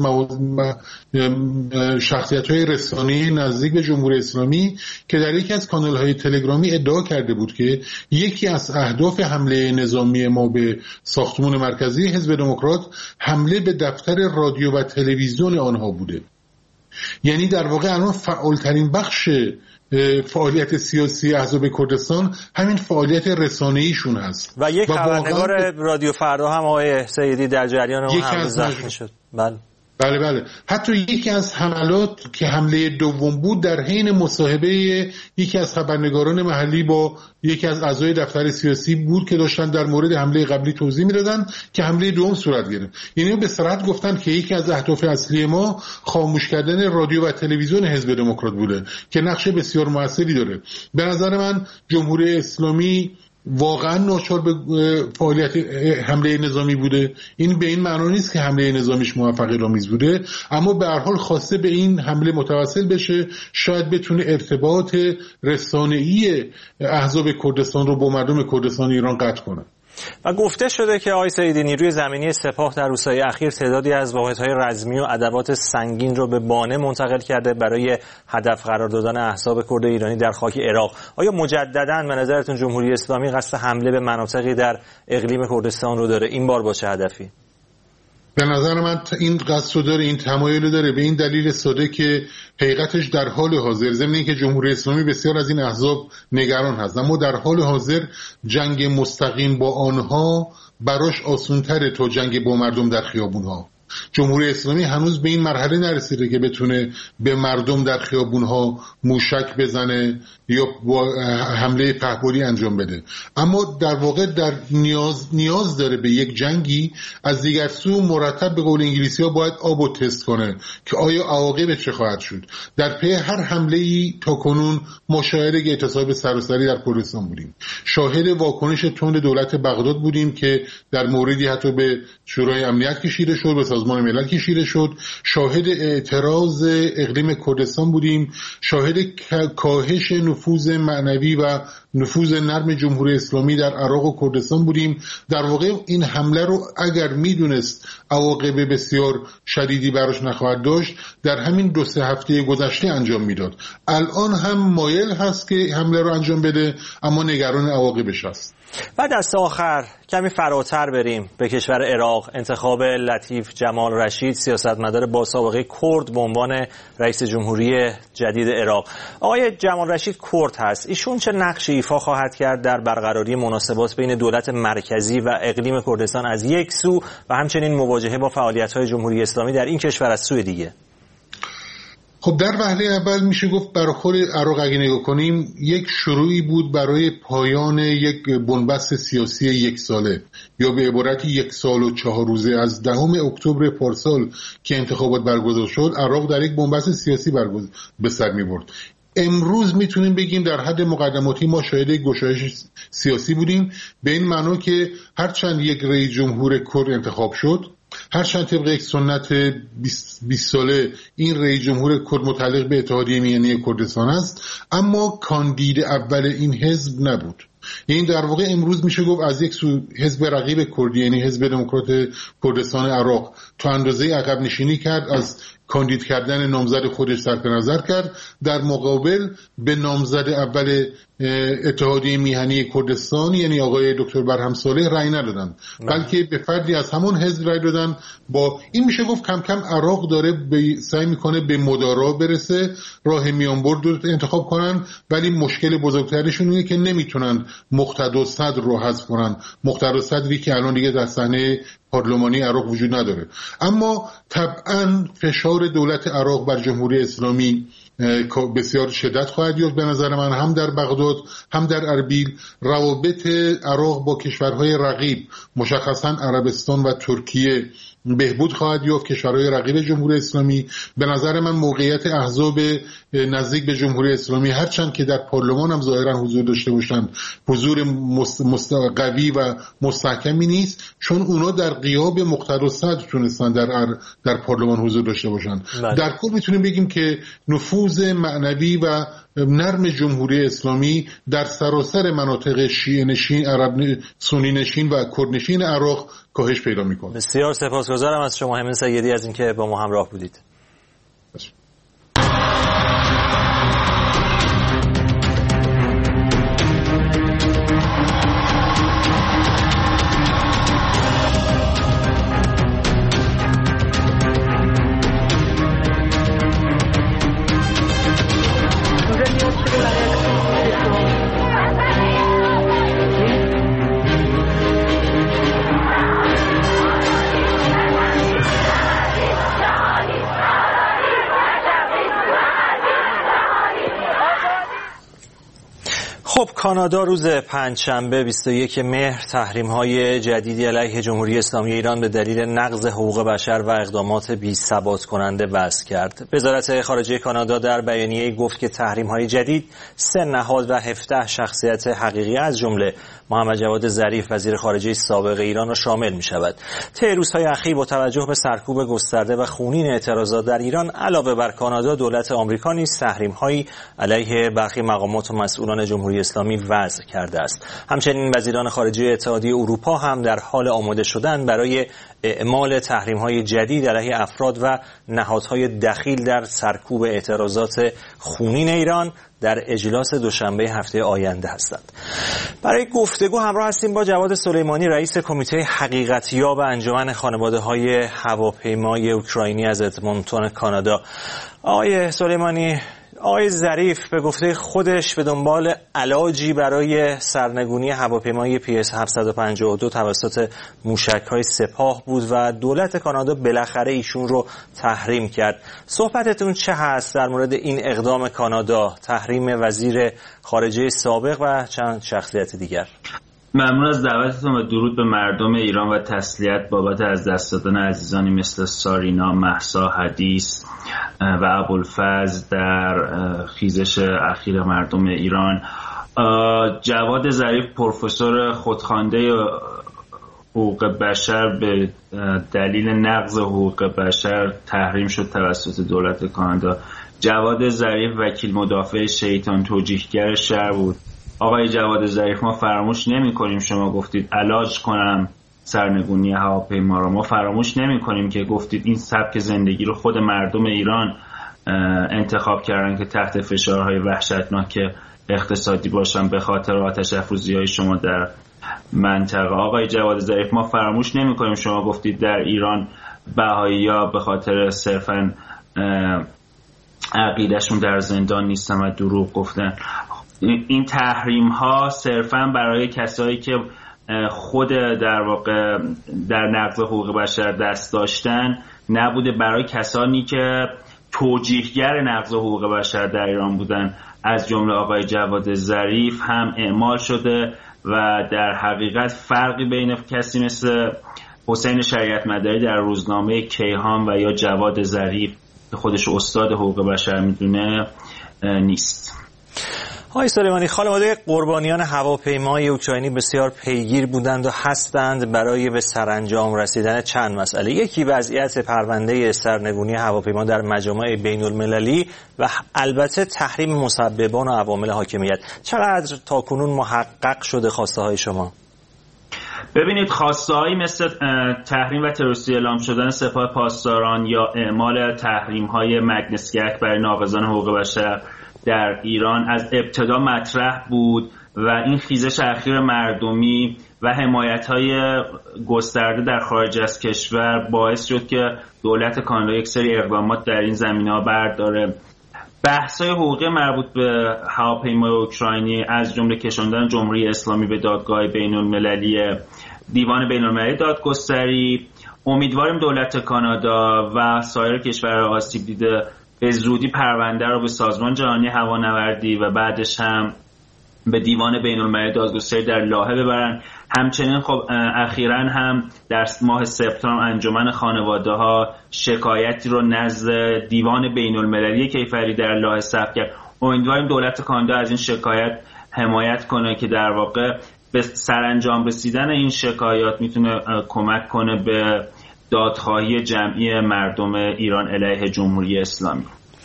شخصیت‌های رسانه‌ای نزدیک به جمهوری اسلامی که در یکی از کانال‌های تلگرامی ادعا کرده بود که یکی از اهداف حمله نظامی ما به ساختمان مرکزی حزب دموکرات حمله به دفتر رادیو و تلویزیون آنها بوده. یعنی در واقع الان فعالترین بخش فعالیت سیاسی احزاب کردستان همین فعالیت رسانه‌ایشون هست. و یک خبرنگار رادیو فردا هم آقای سیدی در جریان اون حمله زخمی شد. بله بله بله حتی یکی از حملات که حمله دوم بود در حین مصاحبه یکی از خبرنگاران محلی با یکی از اعضای دفتر سیاسی بود که داشتن در مورد حمله قبلی توضیح میدادن که حمله دوم صورت گرفت. یعنی به صراحت گفتن که یکی از اهداف اصلی ما خاموش کردن رادیو و تلویزیون حزب دموکرات بوده که نقش بسیار موثری داره. به نظر من جمهوری اسلامی واقعا ناچار به فعالیت حمله نظامی بوده. این به این معنی نیست که حمله نظامیش موفقیت‌آمیز بوده، اما به هر حال خواسته به این حمله متوسل بشه، شاید بتونه ارتباط رسانه‌ای احزاب کردستان رو با مردم کردستان ایران قطع کنه. و گفته شده که آقای سیدی نیروی زمینی سپاه در روزهای اخیر تعدادی از واحدهای رزمی و ادوات سنگین رو به بانه منتقل کرده برای هدف قرار دادن احزاب کرد ایرانی در خاک عراق. آیا مجدداً به نظرتون جمهوری اسلامی قصد حمله به مناطقی در اقلیم کردستان رو داره؟ این بار با چه هدفی؟ به نظر من این قصد رو داره، این تمایل رو داره، به این دلیل ساده که حقیقتش در حال حاضر، ضمن اینکه جمهوری اسلامی بسیار از این احزاب نگران هست، اما در حال حاضر جنگ مستقیم با آنها براش آسان‌تره تا جنگ با مردم در خیابونها. جمهوری اسلامی هنوز به این مرحله نرسیده که بتونه به مردم در خیابونها موشک بزنه یا حمله پهپادی انجام بده، اما در واقع در نیاز نیاز داره به یک جنگی. از دیگر سو مرتب به قول انگلیسی ها باید آب و تست کنه که آیا عواقب چه خواهد شد. در پی هر حمله ای تا کنون ما شاهد اعتصاب سراسری در کردستان بودیم، شاهد واکنش تند دولت بغداد بودیم که در موردی حتی به شورای امنیت کشیده شد، به سازمان ملل کشیده شد، شاهد اعتراض اقلیم کردستان بودیم، شاهد کاهش نفوذ معنوی و نفوذ نرم جمهوری اسلامی در عراق و کردستان بودیم. در واقع این حمله رو اگر میدونست عواقب بسیار شدیدی براش نخواهد داشت در همین دو سه هفته گذشته انجام میداد. الان هم مایل هست که حمله رو انجام بده، اما نگران عواقبش است. و دست آخر کمی فراتر بریم به کشور عراق. انتخاب لطیف جمال رشید، سیاستمدار با سابقه کرد، به عنوان رئیس جمهوری جدید عراق. آقای جمال رشید کرد هست، ایشون چه نقشی ایفا خواهد کرد در برقراری مناسبات بین دولت مرکزی و اقلیم کردستان از یک سو و همچنین مواجهه با فعالیت‌های جمهوری اسلامی در این کشور از سوی دیگه؟ خب در وهله اول میشه گفت برخورد عراق اگه نگاه کنیم یک شروعی بود برای پایان یک بنبست سیاسی یک ساله، یا به عبارتی یک سال و چهار روزه. از دهم اکتبر پارسال که انتخابات برگزار شد، عراق در یک بنبست سیاسی برگزار به سر میبرد. امروز میتونیم بگیم در حد مقدماتی ما شاهد گشایش سیاسی بودیم، به این معنا که هرچند یک رئیس جمهور کرد انتخاب شد، هرچند طبق یک سنت بیست ساله این رئیس جمهور کرد متعلق به اتحادیه میانی کردستان است، اما کاندید اول این حزب نبود. یعنی در واقع امروز میشه گفت از یک سو حزب رقیب کردی، یعنی حزب دموکرات کردستان عراق، تا اندازه عقب نشینی کرد، از کاندید کردن نامزد خودش صرف نظر کرد، در مقابل به نامزد اول اتحادیه میهنی کردستان یعنی آقای دکتر برهم صالح رأی ندادن، بلکه به فردی از همون حزب رأی دادن. با این میشه گفت کم کم عراق داره به سعی میکنه به مدارا برسه، راه میانبرد رو انتخاب کنن، ولی مشکل بزرگترشون اینه که نمیتونن مقتدا صدر رو حذف کنن، مقتدا صدری که الان دیگه در صحنه پارلمانی عراق وجود نداره. اما طبعا فشار دولت عراق بر جمهوری اسلامی بسیار شدت خواهد یافت. به نظر من هم در بغداد هم در اربیل روابط عراق با کشورهای رقیب، مشخصا عربستان و ترکیه، بهبود خواهد یافت، کشورهای رقیب جمهوری اسلامی. به نظر من موقعیت احزاب نزدیک به جمهوری اسلامی هرچند که در پارلمان هم ظاهرا حضور داشته باشند، حضور مست... قوی و مستحکمی نیست، چون اونا در غیاب مقتدا صدر تونستن در در پارلمان حضور داشته باشند. در کل میتونیم بگیم که نفوذ معنوی و نرم جمهوری اسلامی در سراسر مناطق شیعه نشین، عرب سنی نشین و کرد نشین عراق کاهش پیدا میکنه. بسیار سپاسگزارم از شما همین سیدی از اینکه با ما همراه بودید. خب کانادا روز پنجشنبه بیست و یک مهر تحریم‌های جدیدی علیه جمهوری اسلامی ایران به دلیل نقض حقوق بشر و اقدامات بی‌ثبات کننده وضع کرد. وزارت خارجه کانادا در بیانیه‌ای گفت که تحریم‌های جدید سه نهاد و هفده شخصیت حقیقی از جمله محمد جواد ظریف وزیر خارجه سابق ایران را شامل می‌شود. طی روزهای اخیر با توجه به سرکوب گسترده و خونین اعتراضات در ایران، علاوه بر کانادا دولت آمریکا نیز تحریم‌هایی علیه برخی مقامات و مسئولان جمهوری اسلامی وضع کرده است. همچنین وزیران خارجه اتحادیه اروپا هم در حال آماده شدن برای اعمال تحریم‌های جدید علیه افراد و نهادهای دخیل در سرکوب اعتراضات خونین ایران در اجلاس دوشنبه هفته آینده هستند. برای گفتگو همراه هستیم با جواد سلیمانی، رئیس کمیته حقیقتیاب انجمن خانواده‌های هواپیمای اوکراینی از ادمونتون کانادا. آقای سلیمانی، آقای ظریف به گفته خودش به دنبال علاجی برای سرنگونی هواپیمای پی اس هفتصد و پنجاه و دو توسط موشک‌های سپاه بود و دولت کانادا بالاخره ایشون رو تحریم کرد. صحبتتون چه هست در مورد این اقدام کانادا، تحریم وزیر خارجه سابق و چند شخصیت دیگر؟ ممنون از دعوتتون و درود به مردم ایران و تسلیت بابت از دست دادن عزیزانی مثل سارینا، مهسا، حدیث و ابوالفضل در خیزش اخیر مردم ایران. جواد ظریف پروفسور خودخوانده حقوق بشر به دلیل نقض حقوق بشر تحریم شد توسط دولت کانادا. جواد ظریف وکیل مدافع شیطان توجیهگر شر بود. آقای جواد ظریف، ما فراموش نمی کنیم شما گفتید علاج کنم سرنگونی هواپیما را. ما فراموش نمی کنیم که گفتید این سبک زندگی رو خود مردم ایران انتخاب کردن که تحت فشارهای وحشتناک اقتصادی باشن به خاطر آتش افروزی های شما در منطقه. آقای جواد ظریف، ما فراموش نمی کنیم شما گفتید در ایران بهائی‌ها به خاطر صرفاً عقیدهشون در زندان نیستن و دروغ گفتن. این تحریم ها صرفاً برای کسایی که خود در واقع در نقض حقوق بشر دست داشتن نبوده، برای کسانی که توجیهگر نقض حقوق بشر در ایران بودن از جمله آقای جواد ظریف هم اعمال شده و در حقیقت فرقی بین کسی مثل حسین شریعت مداری در روزنامه کیهان و یا جواد ظریف که خودش استاد حقوق بشر میدونه نیست. آقای سلیمانی، خانواده قربانیان هواپیمای اوکراینی بسیار پیگیر بودند و هستند برای به سرانجام رسیدن چند مسئله. یکی وضعیت پرونده سرنگونی هواپیما در مجامع بین المللی و البته تحریم مسببان و عوامل حاکمیت. چقدر تاکنون محقق شده خواسته های شما؟ ببینید، خواسته هایی مثل تحریم و تروریستی اعلام شدن سپاه پاسداران یا اعمال تحریم های مگنیتسکی اکت برای ناقضان حقوق بشر در ایران از ابتدا مطرح بود و این خیزش اخیر مردمی و حمایت‌های گسترده در خارج از کشور باعث شد که دولت کانادا یک سری اقدامات در این زمینه‌ها برداره. بحث‌های حقوقی مربوط به هواپیمای اوکراینی از جمله کشاندن جمهوری اسلامی به دادگاه بین‌المللی دیوان بین‌المللی دادگستری، امیدواریم دولت کانادا و سایر کشورهای آسیب دیده به زودی پرونده رو به سازمان جهانی هوانوردی و بعدش هم به دیوان بین‌المللی دادگستری در لاهه ببرن. همچنین خب اخیراً هم در ماه سپتامبر انجمن خانواده‌ها شکایتی رو نزد دیوان بین‌المللی کیفری در لاهه ثبت کرد. امیدواریم دولت کانادا از این شکایت حمایت کنه که در واقع به سرانجام رسیدن این شکایات میتونه کمک کنه به دادخواهی جمعی مردم ایران علیه جمهوری اسلامی.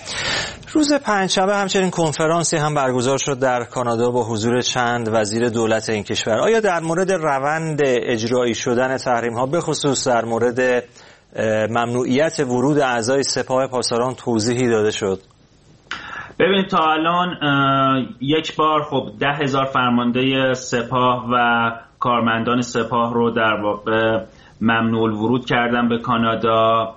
روز پنجشنبه همچنین کنفرانسی هم برگزار شد در کانادا با حضور چند وزیر دولت این کشور. آیا در مورد روند اجرایی شدن تحریم ها به خصوص در مورد ممنوعیت ورود اعضای سپاه پاسداران توضیحی داده شد؟ ببینید، تا الان یک بار خب ده هزار فرمانده سپاه و کارمندان سپاه رو در واقع ممنوع ورود کردن به کانادا.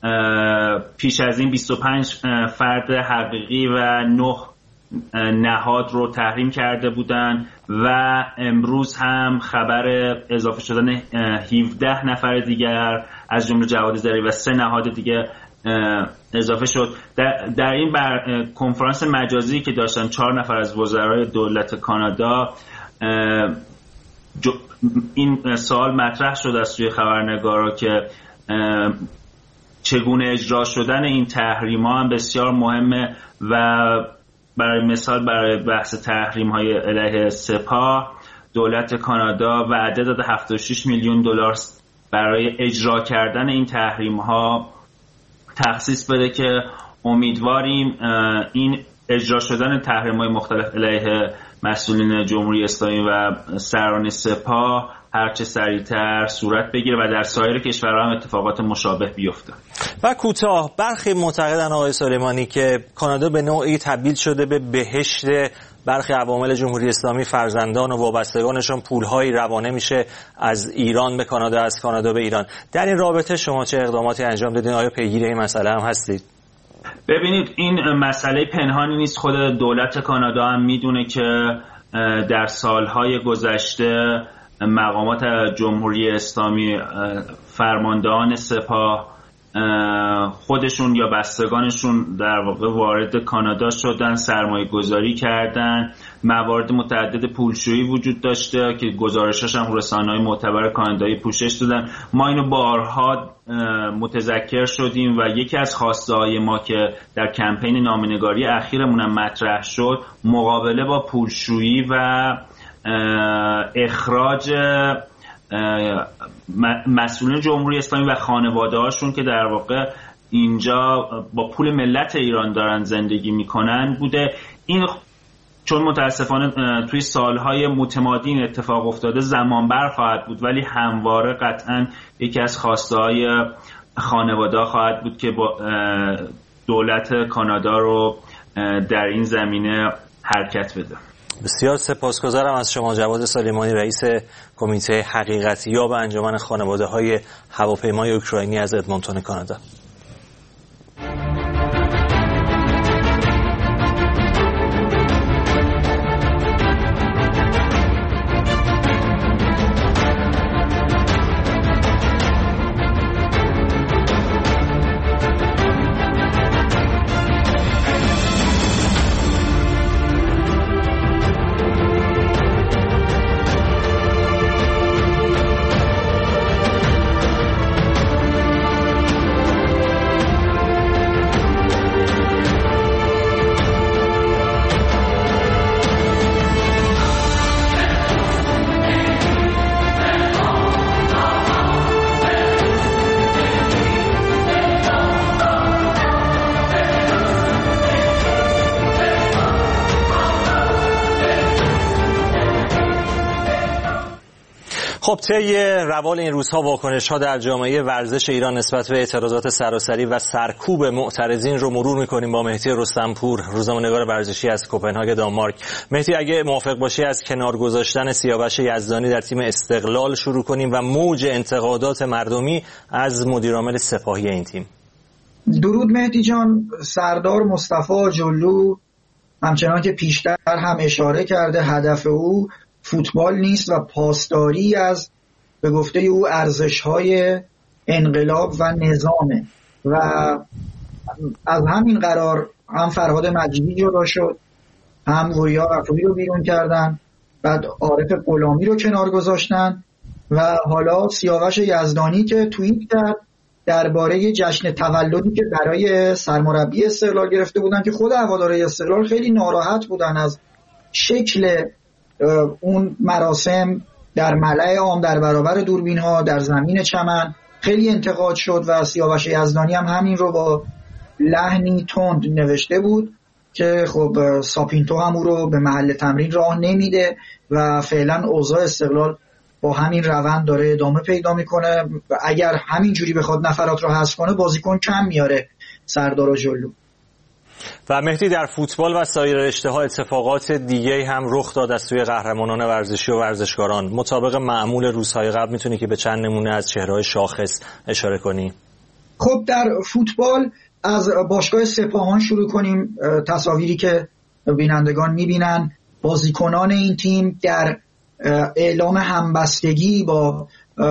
پیش از این بیست و پنج فرد حقیقی و نه نهاد رو تحریم کرده بودن و امروز هم خبر اضافه شدن هفده نفر دیگر از جمله جواد ظریف و سه نهاد دیگه اضافه شد. در, در این بر کنفرانس مجازی که داشتن چهار نفر از وزرای دولت کانادا این سوال مطرح شد از سوی خبرنگارا که چگونه اجرا شدن این تحریم ها هم بسیار مهمه و برای مثال برای بحث تحریم های علیه سپاه دولت کانادا وعده داده هفتاد و شش میلیون دلار برای اجرا کردن این تحریم ها تخصیص بده که امیدواریم این اجرا شدن تحریم های مختلف علیه مسئولین جمهوری اسلامی و سران سپاه هرچه سریعتر صورت بگیره و در سایر کشورها هم اتفاقات مشابه بیفته. و کوتاه، برخی معتقدن آقای سلیمانی که کانادا به نوعی تبدیل شده به بهشت برخی عوامل جمهوری اسلامی، فرزندان و وابستگانشون پولهایی روانه میشه از ایران به کانادا، از کانادا به ایران. در این رابطه شما چه اقداماتی انجام دادین؟ آیا پیگیر این مسئله هم هستید؟ ببینید این مسئله پنهانی نیست. خود دولت کانادا هم میدونه که در سالهای گذشته مقامات جمهوری اسلامی، فرماندهان سپاه خودشون یا بستگانشون در واقع وارد کانادا شدن، سرمایه گذاری کردن، موارد متعدد پولشویی وجود داشته که گزارشاش هم رسانه‌های معتبر کانادایی پوشش دادن. ما اینو بارها متذکر شدیم و یکی از خواسته‌های ما که در کمپین نامه‌نگاری اخیرمون هم مطرح شد مقابله با پولشویی و اخراج مسئولین جمهوری اسلامی و خانواده هاشون که در واقع اینجا با پول ملت ایران دارن زندگی میکنن بوده. این چون متاسفانه توی سالهای متمادی این اتفاق افتاده زمان بر خواهد بود، ولی همواره قطعا یکی از خواسته‌های خانواده خواهد بود که با دولت کانادا رو در این زمینه حرکت بده. بسیار سپاسگزارم از شما جواد سلیمانی، رئیس کمیته حقیقتیاب انجمن خانواده‌های هواپیمای اوکراینی از ادمونتون کانادا. خب طی روال این روزها واکنش‌ها در جامعه ورزش ایران نسبت به اعتراضات سراسری و سرکوب معترضین رو مرور می‌کنیم با مهدی رستمپور، روزنامه‌نگار ورزشی از کوپنهاگ دانمارک. مهدی اگه موافق باشی از کنار گذاشتن سیاوش یزدانی در تیم استقلال شروع کنیم و موج انتقادات مردمی از مدیرعامل سپاهی این تیم. درود مهدی جان. سردار مصطفی جلو همچنان که پیشتر هم اشاره کرده هدف او فوتبال نیست و پاسداری از به گفته او ارزش‌های انقلاب و نظامه و از همین قرار هم فرهاد مجیدی جدا شد، هم وریا غفوری رو بیرون کردن، بعد عارف غلامی رو کنار گذاشتن و حالا سیاوش یزدانی که توییت کرد درباره جشن تولدی که برای سرمربی استقلال گرفته بودن که خود هوادارهای استقلال خیلی ناراحت بودن از شکل اون مراسم در ملأ عام در برابر دوربین ها در زمین چمن خیلی انتقاد شد و سیاوش یزدانی هم همین رو با لحنی تند نوشته بود که خب ساپینتو هم او رو به محل تمرین راه نمیده و فعلا اوضاع استقلال با همین روند داره ادامه پیدا میکنه و اگر همین جوری بخواد نفرات رو حذف کنه بازیکن کم میاره سردار جلو. و مهدی در فوتبال و سایر رشته‌ها اتفاقات دیگه هم رخ داد از سوی قهرمانان ورزشی و ورزشکاران. مطابق معمول روزهای قبل میتونی که به چند نمونه از چهره‌های شاخص اشاره کنی؟ خب در فوتبال از باشگاه سپاهان شروع کنیم. تصاویری که بینندگان میبینن بازیکنان این تیم در اعلام همبستگی با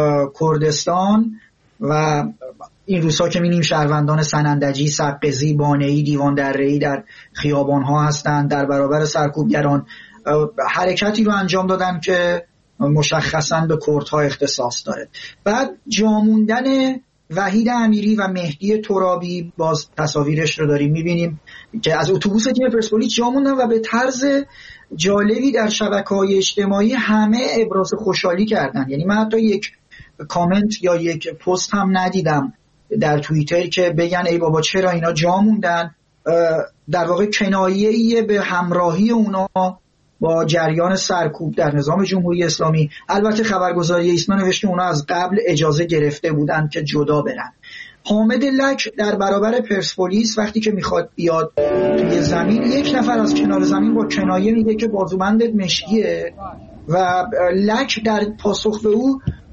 کردستان و این روزها که می‌بینیم شهروندان سنندجی، سقزی، بانه‌ای، دیوان دره‌ای در خیابان‌ها هستند در برابر سرکوبگران حرکتی رو انجام دادن که مشخصاً به کردها اختصاص داره. بعد جاموندن وحید امیری و مهدی ترابی باز تصاویرش رو داریم می‌بینیم که از اتوبوس تیم پرسپولیس جاموندن و به طرز جالبی در شبکه‌های اجتماعی همه ابراز خوشحالی کردن. یعنی من حتی یک کامنت یا یک پست هم ندیدم در توییتر که بگن ای بابا چرا اینا جا موندن. در واقع کنایه‌ای به همراهی اونا با جریان سرکوب در نظام جمهوری اسلامی. البته خبرگزاری ایسنا نوشته اونا از قبل اجازه گرفته بودن که جدا برن. حامد لک در برابر پرسپولیس وقتی که میخواد بیاد توی زمین یک نفر از کنار زمین با کنایه میگه که بازوبندت مشکیه و لک در پاسخ به او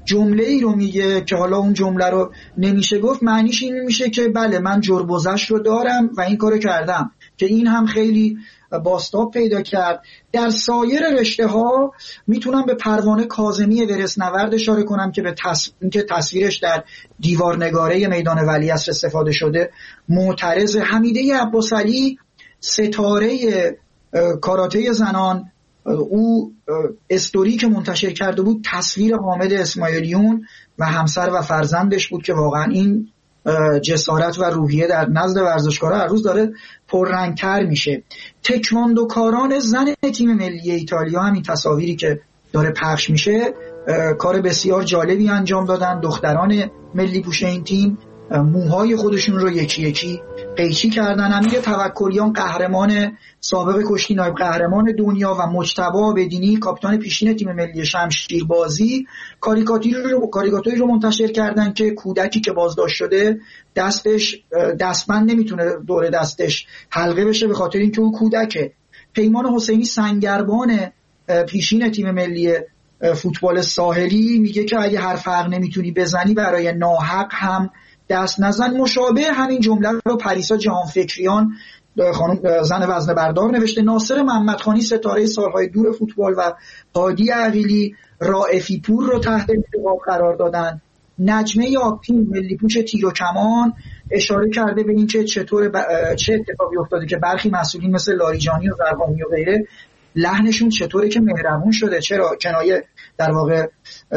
جمله ای رو میگه که حالا اون جمله رو نمیشه گفت، معنیش این میشه که بله من جربوزش رو دارم و این کارو کردم، که این هم خیلی بازتاب پیدا کرد. در سایر رشته ها میتونم به پروانه کاظمی ورثنورد اشاره کنم که به تص... که تصویرش در دیوارنگاره میدان ولیعصر استفاده شده معترض. حمیده عباسعلی ستاره کاراته زنان، او استوری که منتشر کرده بود تصویر حامد اسماعیلیون و همسر و فرزندش بود که واقعا این جسارت و روحیه در نزد ورزشکارا هر روز داره پررنگتر میشه. تکواندوکاران زن تیم ملی ایتالیا هم این تصاویری که داره پخش میشه کار بسیار جالبی انجام دادن. دختران ملی پوش این تیم موهای خودشون رو یکی یکی قیچی کردن. امیر توکلیان قهرمان سابق کشتی نایب قهرمان دنیا و مجتبی بدینی کاپیتان پیشین تیم ملی شمشیربازی کاریکاتوری رو کاریکاتوری رو منتشر کردن که کودکی که بازداشت شده دستش دستبند نمیتونه دور دستش حلقه بشه به خاطر اینکه اون کودکه. پیمان حسینی سنگربان پیشین تیم ملی فوتبال ساحلی میگه که اگه هر فرق نمیتونی بزنی برای ناحق هم دست نزن. مشابه همین جمله رو پریسا جهانفکریان خانم زن وزنه بردار نوشته. ناصر محمدخانی ستاره سالهای دور فوتبال و هادی عقیلی رائفی پور رو تحت انتخاب قرار دادن. نجمه آبتین ملی پوش تیر و کمان اشاره کرده به این که چطور ب... چه اتفاقی افتاده که برخی مسئولین مثل لاریجانی و زرقامی و غیره لحنشون چطوره که مهربون شده، چرا کنایه در واقع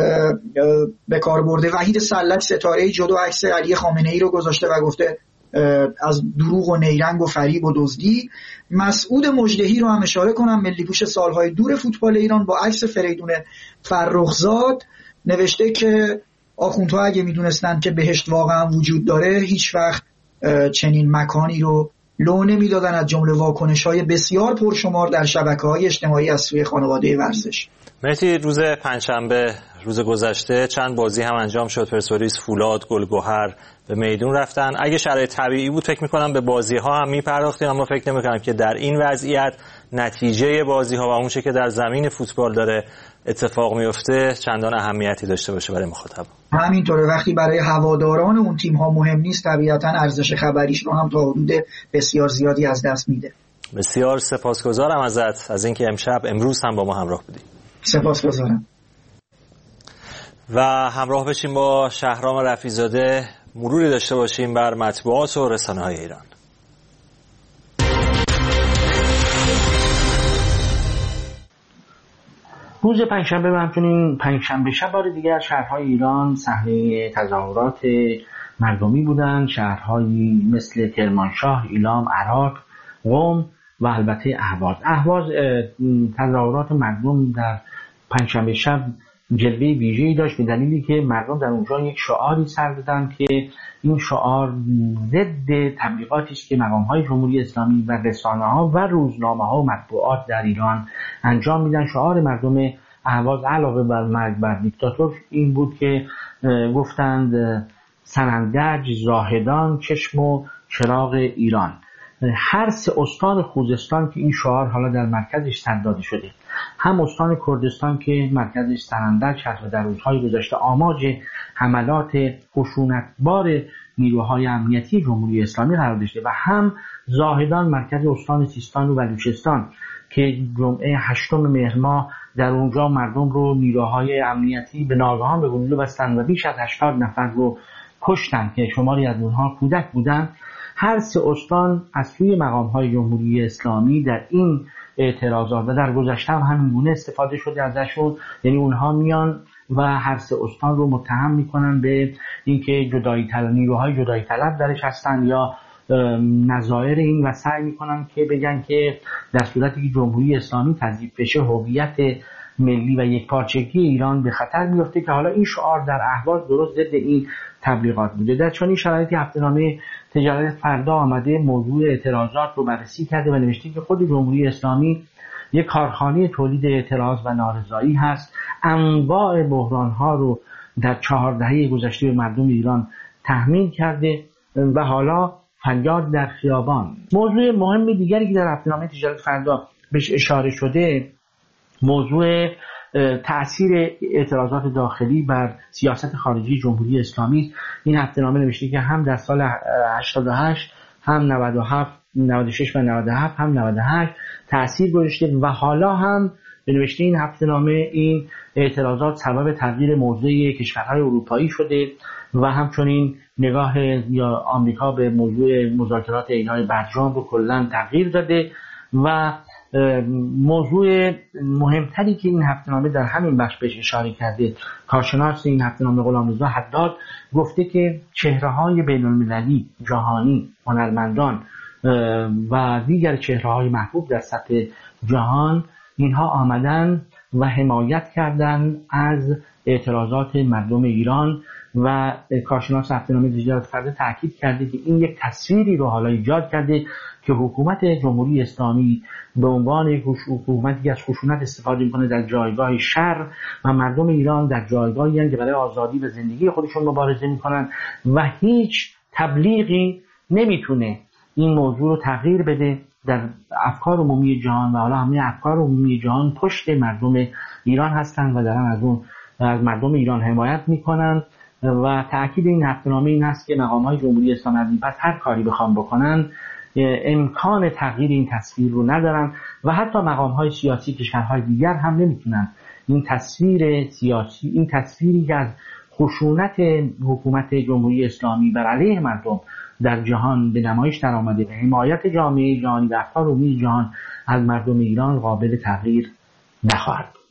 به کار برده. وحید سلک ستاره جدو عکس علی خامنه ای رو گذاشته و گفته از دروغ و نیرنگ و فریب و دزدی. مسعود مجدهی رو هم اشاره کنم، ملی پوش سالهای دور فوتبال ایران، با عکس فریدون فرخزاد نوشته که آخوندها اگه میدونستن که بهشت واقعا وجود داره هیچ وقت چنین مکانی رو لو نمیدادن. از جمله واکنش‌های بسیار پرشمار در شبکه‌های اجتماعی از سوی خانواده ورزش. مهدی، روز پنجشنبه روز گذشته چند بازی هم انجام شد. پرسپولیس، فولاد، گلگهر به میدون رفتن. اگه شرایط طبیعی بود فکر می‌کنم به بازی‌ها هم می‌پرداختیم، اما فکر نمی‌کنم که در این وضعیت نتیجه بازی‌ها و اون چه که در زمین فوتبال داره اتفاق میفته چندان اهمیتی داشته باشه برای مخاطب. همینطوره، وقتی برای هواداران اون تیم‌ها مهم نیست طبیعتاً ارزش خبریش رو هم تا حدود بسیار زیادی از دست میده. بسیار سپاسگزارم ازت از اینکه امشب امروز هم با ما همراه بودی. سپاسگزارم. و همراه بشیم با شهرام رفیع‌زاده، مروری داشته باشیم بر مطبوعات و رسانه‌های ایران. روز پنجشنبه و همچنین پنجشنبه شب بار دیگر شهرهای ایران صحنه تظاهرات مردمی بودند. شهرهایی مثل کرمانشاه، ایلام، عراق، قم و البته اهواز. اهواز تظاهرات مردم در پنجشنبه شب جلوه ویژه‌ای داشت به دلیلی که مردم در اونجا یک شعاری سر دادند که این شعار ضد تبلیغاتی است که مقام‌های جمهوری اسلامی و رسانه‌ها و روزنامه‌ها و مطبوعات در ایران انجام میدن. شعار مردم اهواز علاوه بر مرگ بر دیکتاتور این بود که گفتند سنندج، زاهدان، چشم و چراغ ایران. هر سه استان خوزستان که این شعار حالا در مرکزش سر داده شده، هم استان کردستان که مرکزش سنندج هست و در روزهای گذشته آماج حملات خشونتبار نیروهای امنیتی جمهوری اسلامی قرار داشته، و هم زاهدان مرکز استان سیستان و بلوچستان که جمعه هشتم مهر ماه در اونجا مردم رو نیروهای امنیتی به ناگهان به گلوله بستند و بیش از هشتاد نفر رو کشتند که شماری از اونها کودک بودند. هر سه استان از سوی مقام‌های جمهوری اسلامی در این اعتراضات و در گذشته هم همین گونه استفاده شده ازشون، یعنی اونها میان و هر سه استان رو متهم میکنن به اینکه جدایی طلب، نیروهای جدایی طلب درش هستن یا نظایر این، و سعی میکنن که بگن که در صورتی که جمهوری اسلامی تضعیف بشه هویت ملی و یکپارچگی ایران به خطر میفته، که حالا این شعار در اهواز درست ضد این تبلیغات بوده. در چنین شرایطی هفته‌نامه تجارت فردا آمده موضوع اعتراضات رو بررسی کرده و نوشته که خود جمهوری اسلامی یک کارخانه تولید اعتراض و نارضایی هست، انواع بحران‌ها رو در چهار دهه گذشته به مردم ایران تحمیل کرده و حالا فریاد در خیابان. موضوع مهم دیگری که در هفته‌نامه تجارت فردا بهش اشاره شده موضوع تأثیر اعتراضات داخلی بر سیاست خارجی جمهوری اسلامی. این هفته‌نامه نوشته که هم در سال هشتاد و هشت هم نود و هفت نود و شش و نود و هفت هم نود و هشت تأثیر گذاشته و حالا هم به نوشته این هفته‌نامه این اعتراضات سبب تغییر موضع کشورهای اروپایی شده و همچنین نگاه یا آمریکا به موضوع مذاکرات اعلای برجام رو کلاً تغییر داده. و موضوع مهمتری که این هفته‌نامه در همین بخش بهش اشاره کرده، کارشناس این هفته‌نامه غلامرضا حداد گفته که چهره‌های بین‌المللی جهانی، هنرمندان و دیگر چهره‌های محبوب در سطح جهان اینها آمدن و حمایت کردن از اعتراضات مردم ایران و کارشناس هفته‌نامه تجارت فردا تاکید کرده که این یک تصویری رو حالا ایجاد کرده که حکومت جمهوری اسلامی به عنوان یک حکومتی از خشونت استفاده می‌کنه در جایگاه شر و مردم ایران در جایگاهی هستند که برای آزادی و زندگی خودشون مبارزه می‌کنن و هیچ تبلیغی نمیتونه این موضوع رو تغییر بده در افکار عمومی جهان و حالا همه افکار عمومی جهان پشت مردم ایران هستند و دارن از اون از مردم ایران حمایت می‌کنند. و تأکید این هفته‌نامه این است که مقام‌های جمهوری اسلامی از این پس هر کاری بخوام بکنن امکان تغییر این تصویر رو ندارن و حتی مقام‌های سیاسی کشورهای دیگر هم نمیتونن این تصویر سیاسی، این تصویری که از خشونت حکومت جمهوری اسلامی بر علیه مردم در جهان به نمایش در آمده و حمایت جامعه جهانی و افکار عمومی جهان از مردم ایران قابل تغییر نخواهد بود.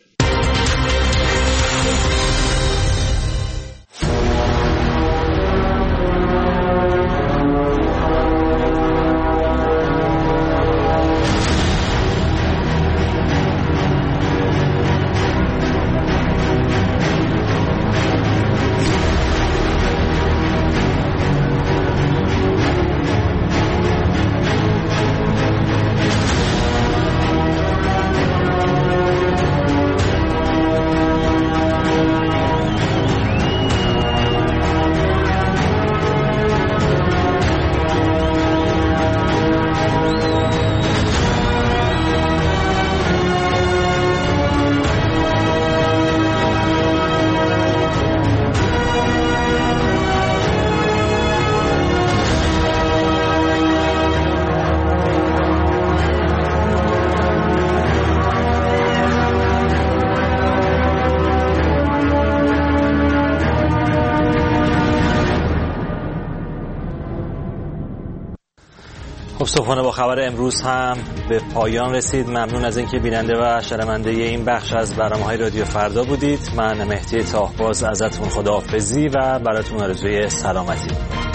صبحانه با خبر امروز هم به پایان رسید. ممنون از اینکه بیننده و شنونده این بخش از برنامه‌های رادیو فردا بودید. من مهدی تاهباز ازتون خداحافظی و براتون آرزوی سلامتی.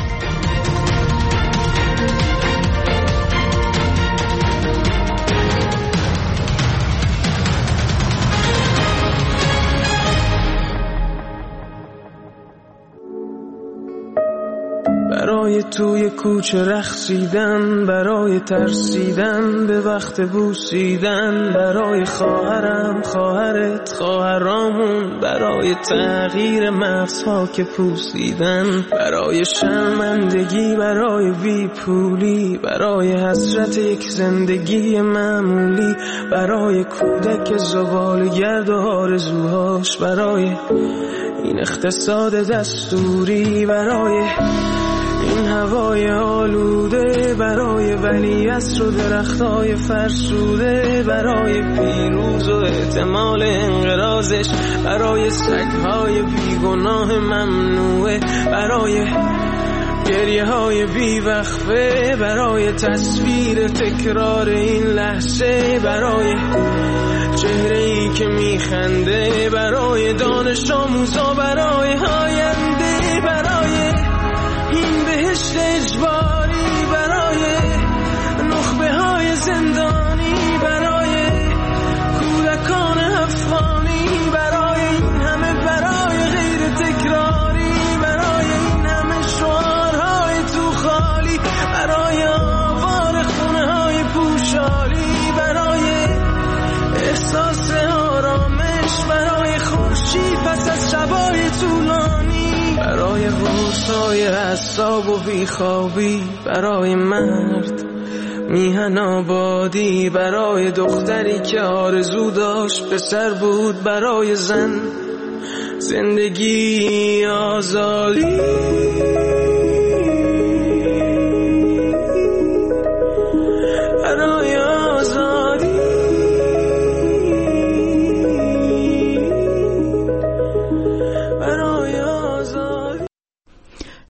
برای توی کوچه رقصیدن، برای ترسیدن به وقت بوسیدن، برای خواهرم خواهرت خواهرامون، برای تغییر مغزها که پوسیدن، برای شرمندگی برای بی پولی، برای حسرت یک زندگی معمولی، برای کودک زبالگرد و آرزوهاش، برای این اقتصاد دستوری، برای این هوای آلوده، برای ولیعصر و درختای فرسوده، برای پیروز و احتمال انقراضش، برای سگهای بیگناه ممنوعه، برای گریه های بیوقفه، برای تصویر تکرار این لحظه، برای چهره ای که میخنده، برای دانش آموزا، برای آینده، برای این بهشت اجباری، برای نخبه های زندانی، برای کودکان افغانی، برای این همه برای غیر تکراری، برای این همه شعارهای تو خالی، برای آوار خونه های پوشالی، برای احساس آرامش، برای خورشید پس از شبای طولانی، برای غوصای اعصاب و بیخوابی، برای مرد میهن آبادی برای دختری که آرزو داشت پسر بود برای زن، زندگی آزادی.